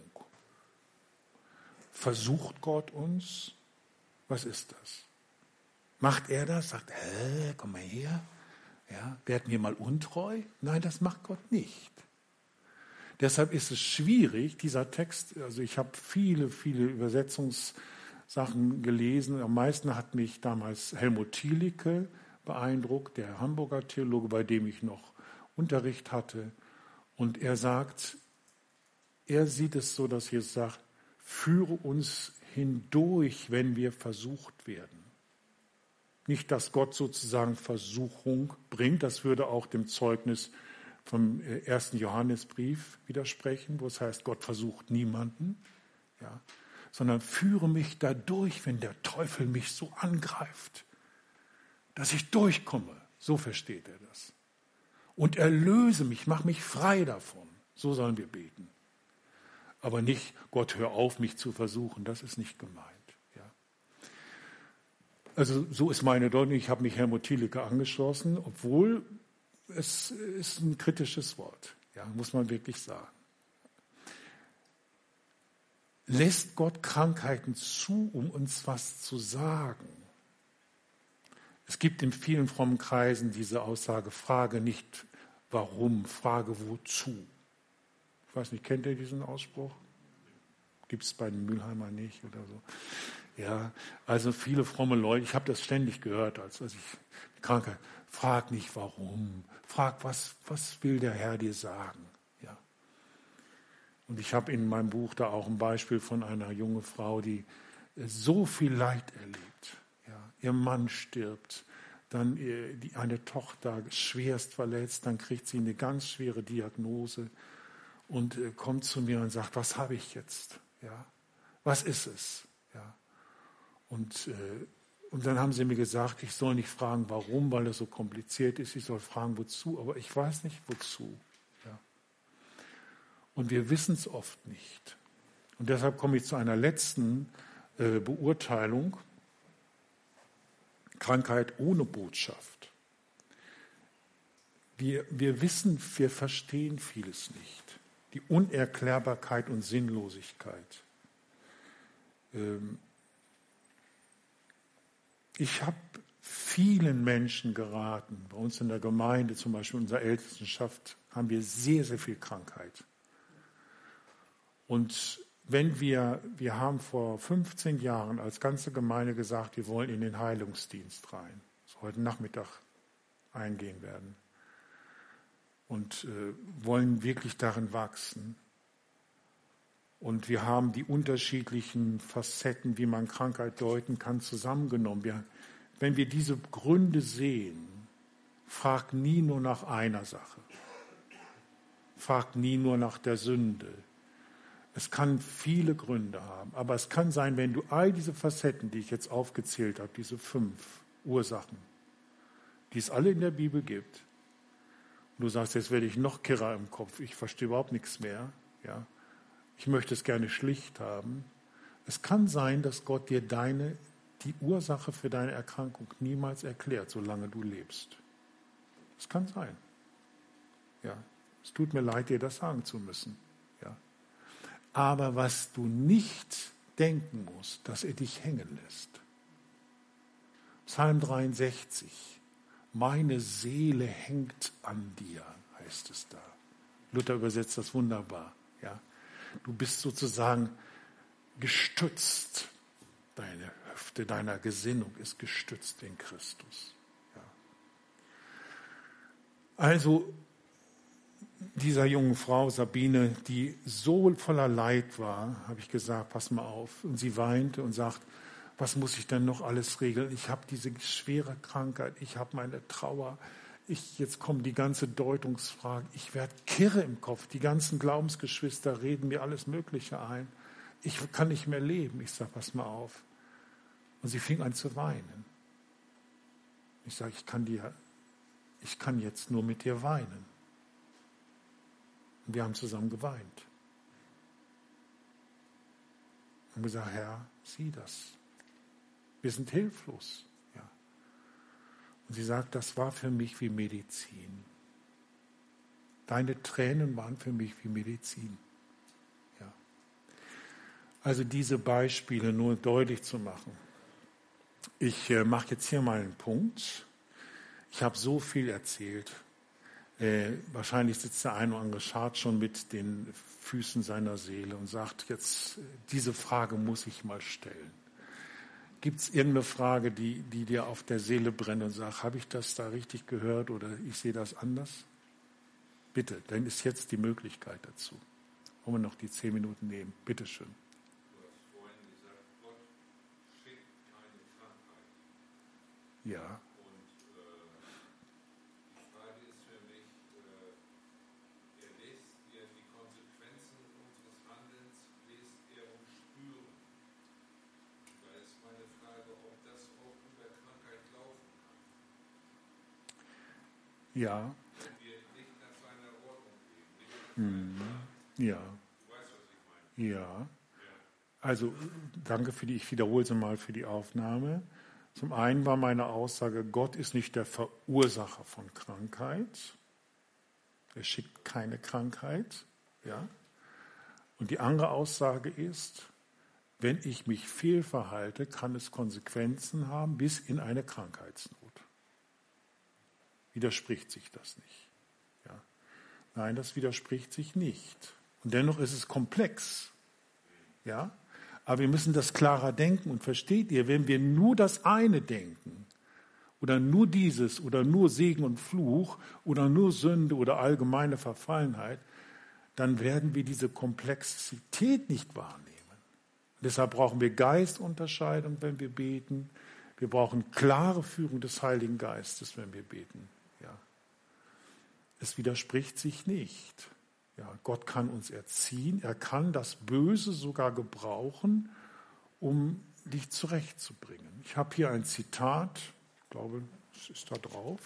Versucht Gott uns? Was ist das? Macht er das? Sagt, hä, komm mal her. Ja, werden wir mal untreu? Nein, das macht Gott nicht. Deshalb ist es schwierig, dieser Text, also ich habe viele, viele Übersetzungssachen gelesen. Am meisten hat mich damals Helmut Thielicke beeindruckt, der Hamburger Theologe, bei dem ich noch Unterricht hatte. Und er sagt, er sieht es so, dass Jesus sagt, führe uns hindurch, wenn wir versucht werden. Nicht, dass Gott sozusagen Versuchung bringt, das würde auch dem Zeugnis vom ersten Johannesbrief widersprechen, wo es heißt, Gott versucht niemanden, ja, sondern führe mich dadurch, wenn der Teufel mich so angreift, dass ich durchkomme. So versteht er das. Und erlöse mich, mach mich frei davon. So sollen wir beten. Aber nicht, Gott, hör auf, mich zu versuchen. Das ist nicht gemeint. Ja. Also so ist meine Deutung. Ich habe mich Helmut Thielicke angeschlossen, obwohl es ist ein kritisches Wort. Ja, muss man wirklich sagen. Lässt Gott Krankheiten zu, um uns was zu sagen? Es gibt in vielen frommen Kreisen diese Aussage, frage nicht warum, frage wozu. Ich weiß nicht, kennt ihr diesen Ausspruch? Gibt es bei den Mülheimer nicht oder so. Ja, also viele fromme Leute, ich habe das ständig gehört, als, als ich Kranke, frag nicht warum, frag, was, was will der Herr dir sagen? Ja. Und ich habe in meinem Buch da auch ein Beispiel von einer jungen Frau, die so viel Leid erlebt. Ja. Ihr Mann stirbt, dann die, eine Tochter schwerst verletzt, dann kriegt sie eine ganz schwere Diagnose und äh, kommt zu mir und sagt, was habe ich jetzt? Ja. Was ist es? Ja. Und, äh, und dann haben sie mir gesagt, ich soll nicht fragen, warum, weil es so kompliziert ist. Ich soll fragen, wozu, aber ich weiß nicht, wozu. Ja. Und wir wissen es oft nicht. Und deshalb komme ich zu einer letzten äh, Beurteilung. Krankheit ohne Botschaft. Wir, wir wissen, wir verstehen vieles nicht. Die Unerklärbarkeit und Sinnlosigkeit. Ähm, Ich habe vielen Menschen geraten, bei uns in der Gemeinde, zum Beispiel in unserer Ältestenschaft, haben wir sehr, sehr viel Krankheit. Und wenn wir, wir haben vor fünfzehn Jahren als ganze Gemeinde gesagt, wir wollen in den Heilungsdienst rein. Das soll heute Nachmittag eingehen werden. Und äh, wollen wirklich darin wachsen. Und wir haben die unterschiedlichen Facetten, wie man Krankheit deuten kann, zusammengenommen. Wir, wenn wir diese Gründe sehen, fragt nie nur nach einer Sache. Fragt nie nur nach der Sünde. Es kann viele Gründe haben. Aber es kann sein, wenn du all diese Facetten, die ich jetzt aufgezählt habe, diese fünf Ursachen, die es alle in der Bibel gibt, und du sagst, jetzt werde ich noch kirrer im Kopf, ich verstehe überhaupt nichts mehr, ja. Ich möchte es gerne schlicht haben. Es kann sein, dass Gott dir deine, die Ursache für deine Erkrankung niemals erklärt, solange du lebst. Es kann sein. Ja. Es tut mir leid, dir das sagen zu müssen. Ja. Aber was du nicht denken musst, dass er dich hängen lässt. Psalm dreiundsechzig. Meine Seele hängt an dir, heißt es da. Luther übersetzt das wunderbar. Ja. Du bist sozusagen gestützt. Deine Hüfte deiner Gesinnung ist gestützt in Christus. Ja. Also dieser jungen Frau Sabine, die so voller Leid war, habe ich gesagt, pass mal auf. Und sie weinte und sagt, was muss ich denn noch alles regeln? Ich habe diese schwere Krankheit, ich habe meine Trauer. Ich, jetzt kommen die ganze Deutungsfragen. Ich werde kirre im Kopf. Die ganzen Glaubensgeschwister reden mir alles Mögliche ein. Ich kann nicht mehr leben. Ich sage, pass mal auf. Und sie fing an zu weinen. Ich sage, ich kann dir, ich kann jetzt nur mit dir weinen. Und wir haben zusammen geweint. Und gesagt, Herr, sieh das. Wir sind hilflos. Und sie sagt, das war für mich wie Medizin. Deine Tränen waren für mich wie Medizin. Ja. Also diese Beispiele nur deutlich zu machen. Ich äh, mache jetzt hier mal einen Punkt. Ich habe so viel erzählt. Äh, wahrscheinlich sitzt der eine oder andere Schad schon mit den Füßen seiner Seele und sagt, jetzt diese Frage muss ich mal stellen. Gibt es irgendeine Frage, die, die dir auf der Seele brennt und sagt, habe ich das da richtig gehört oder ich sehe das anders? Bitte, dann ist jetzt die Möglichkeit dazu. Wollen wir noch die zehn Minuten nehmen? Bitte schön. Du hast vorhin gesagt, Gott schickt keine Krankheit. Ja. Und äh, die Frage ist für mich, äh, er lässt dir die Konsequenzen unseres Handelns, lässt er uns spüren. Da ist meine Frage, ob das auch über Krankheit laufen kann. Ja. Wenn wir nicht nach seiner Ordnung leben, nicht nach seinem Mhm. Plan. Ja. Du weißt, was ich meine. Ja. Also danke für die, ich wiederhole es mal für die Aufnahme. Zum einen war meine Aussage, Gott ist nicht der Verursacher von Krankheit. Er schickt keine Krankheit. Ja. Und die andere Aussage ist, wenn ich mich fehlverhalte, kann es Konsequenzen haben bis in eine Krankheitsnot. Widerspricht sich das nicht? Ja. Nein, das widerspricht sich nicht. Und dennoch ist es komplex. Ja. Aber wir müssen das klarer denken. Und versteht ihr, wenn wir nur das eine denken, oder nur dieses, oder nur Segen und Fluch, oder nur Sünde oder allgemeine Verfallenheit, dann werden wir diese Komplexität nicht wahrnehmen. Deshalb brauchen wir Geistunterscheidung, wenn wir beten. Wir brauchen klare Führung des Heiligen Geistes, wenn wir beten. Ja. Es widerspricht sich nicht. Ja, Gott kann uns erziehen. Er kann das Böse sogar gebrauchen, um dich zurechtzubringen. Ich habe hier ein Zitat, ich glaube, es ist da drauf.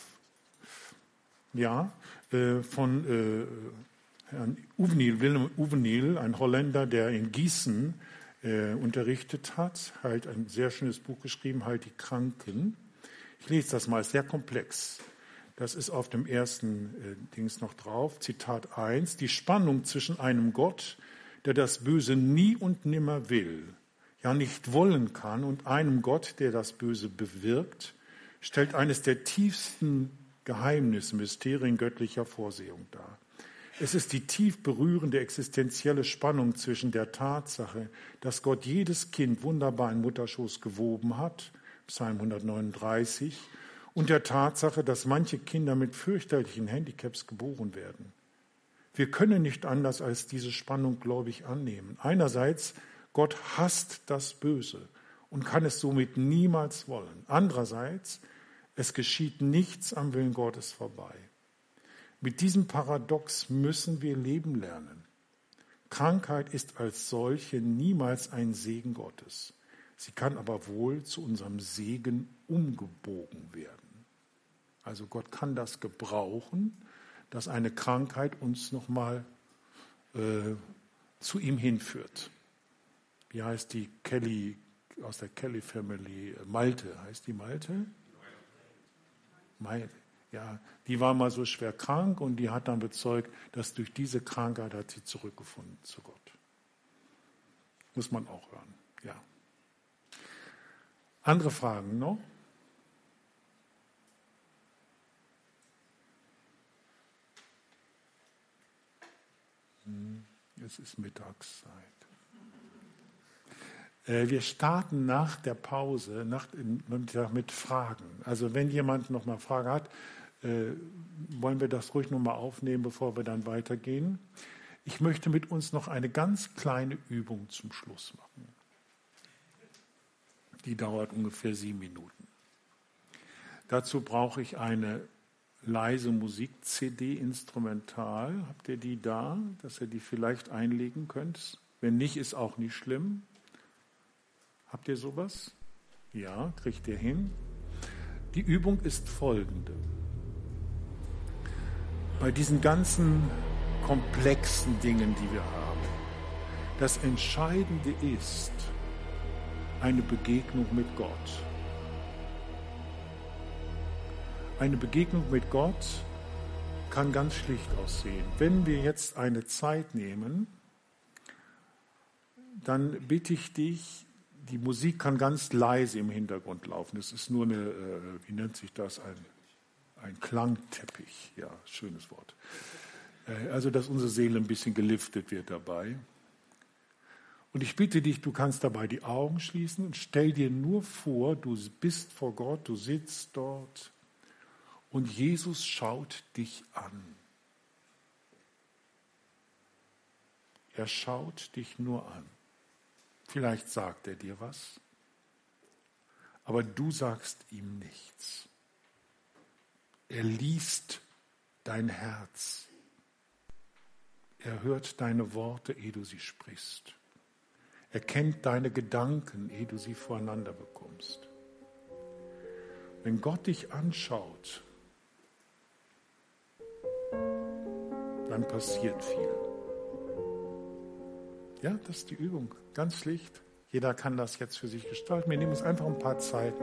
Ja, äh, von äh, Herrn Uvenil, Willem Uvenil, ein Holländer, der in Gießen äh, unterrichtet hat, halt ein sehr schönes Buch geschrieben, halt die Kranken. Ich lese das mal, ist sehr komplex. Das ist auf dem ersten äh, Dings noch drauf. Zitat eins. Die Spannung zwischen einem Gott, der das Böse nie und nimmer will, ja nicht wollen kann, und einem Gott, der das Böse bewirkt, stellt eines der tiefsten Geheimnisse, Mysterien göttlicher Vorsehung dar. Es ist die tief berührende existenzielle Spannung zwischen der Tatsache, dass Gott jedes Kind wunderbar in Mutterschoß gewoben hat, Psalm hundertneununddreißig, und der Tatsache, dass manche Kinder mit fürchterlichen Handicaps geboren werden. Wir können nicht anders als diese Spannung gläubig annehmen. Einerseits, Gott hasst das Böse und kann es somit niemals wollen. Andererseits, es geschieht nichts am Willen Gottes vorbei. Mit diesem Paradox müssen wir leben lernen. Krankheit ist als solche niemals ein Segen Gottes. Sie kann aber wohl zu unserem Segen umgebogen werden. Also Gott kann das gebrauchen, dass eine Krankheit uns nochmal äh, zu ihm hinführt. Wie heißt die Kelly, aus der Kelly Family, Malte, heißt die Malte? Malte, ja, die war mal so schwer krank und die hat dann bezeugt, dass durch diese Krankheit hat sie zurückgefunden zu Gott. Muss man auch hören, ja. Andere Fragen noch? Es ist Mittagszeit. Wir starten nach der Pause nach, mit Fragen. Also wenn jemand noch mal Fragen hat, wollen wir das ruhig noch mal aufnehmen, bevor wir dann weitergehen. Ich möchte mit uns noch eine ganz kleine Übung zum Schluss machen. Die dauert ungefähr sieben Minuten. Dazu brauche ich eine leise Musik-C D instrumental. Habt ihr die da, dass ihr die vielleicht einlegen könnt? Wenn nicht, ist auch nicht schlimm. Habt ihr sowas? Ja, kriegt ihr hin. Die Übung ist folgende. Bei diesen ganzen komplexen Dingen, die wir haben, das Entscheidende ist eine Begegnung mit Gott. Eine Begegnung mit Gott kann ganz schlicht aussehen. Wenn wir jetzt eine Zeit nehmen, dann bitte ich dich, die Musik kann ganz leise im Hintergrund laufen. Das ist nur eine, wie nennt sich das, ein, ein Klangteppich. Ja, schönes Wort. Also, dass unsere Seele ein bisschen geliftet wird dabei. Und ich bitte dich, du kannst dabei die Augen schließen und stell dir nur vor, du bist vor Gott, du sitzt dort und Jesus schaut dich an. Er schaut dich nur an. Vielleicht sagt er dir was, aber du sagst ihm nichts. Er liest dein Herz. Er hört deine Worte, ehe du sie sprichst. Er kennt deine Gedanken, ehe du sie voreinander bekommst. Wenn Gott dich anschaut, dann passiert viel. Ja, das ist die Übung, ganz schlicht. Jeder kann das jetzt für sich gestalten. Wir nehmen uns einfach ein paar Zeiten.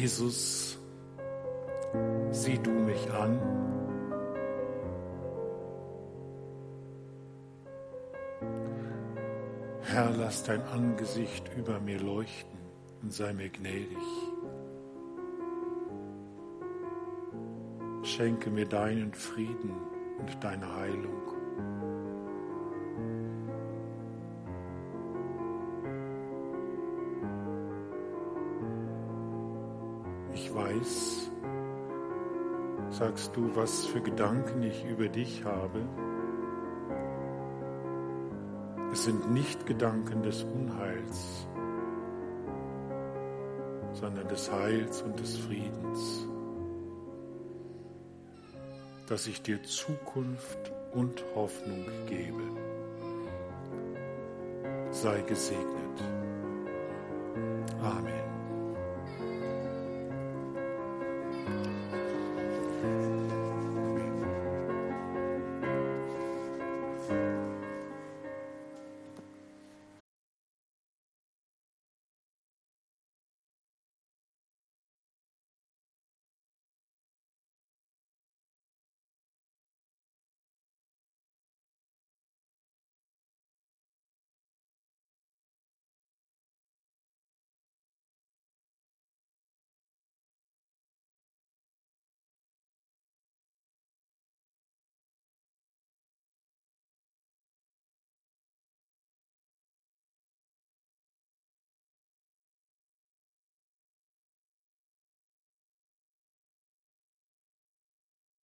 Jesus, sieh du mich an. Herr, lass dein Angesicht über mir leuchten und sei mir gnädig. Schenke mir deinen Frieden und deine Heilung. Ich weiß, sagst du, was für Gedanken ich über dich habe. Es sind nicht Gedanken des Unheils, sondern des Heils und des Friedens, dass ich dir Zukunft und Hoffnung gebe. Sei gesegnet. Amen.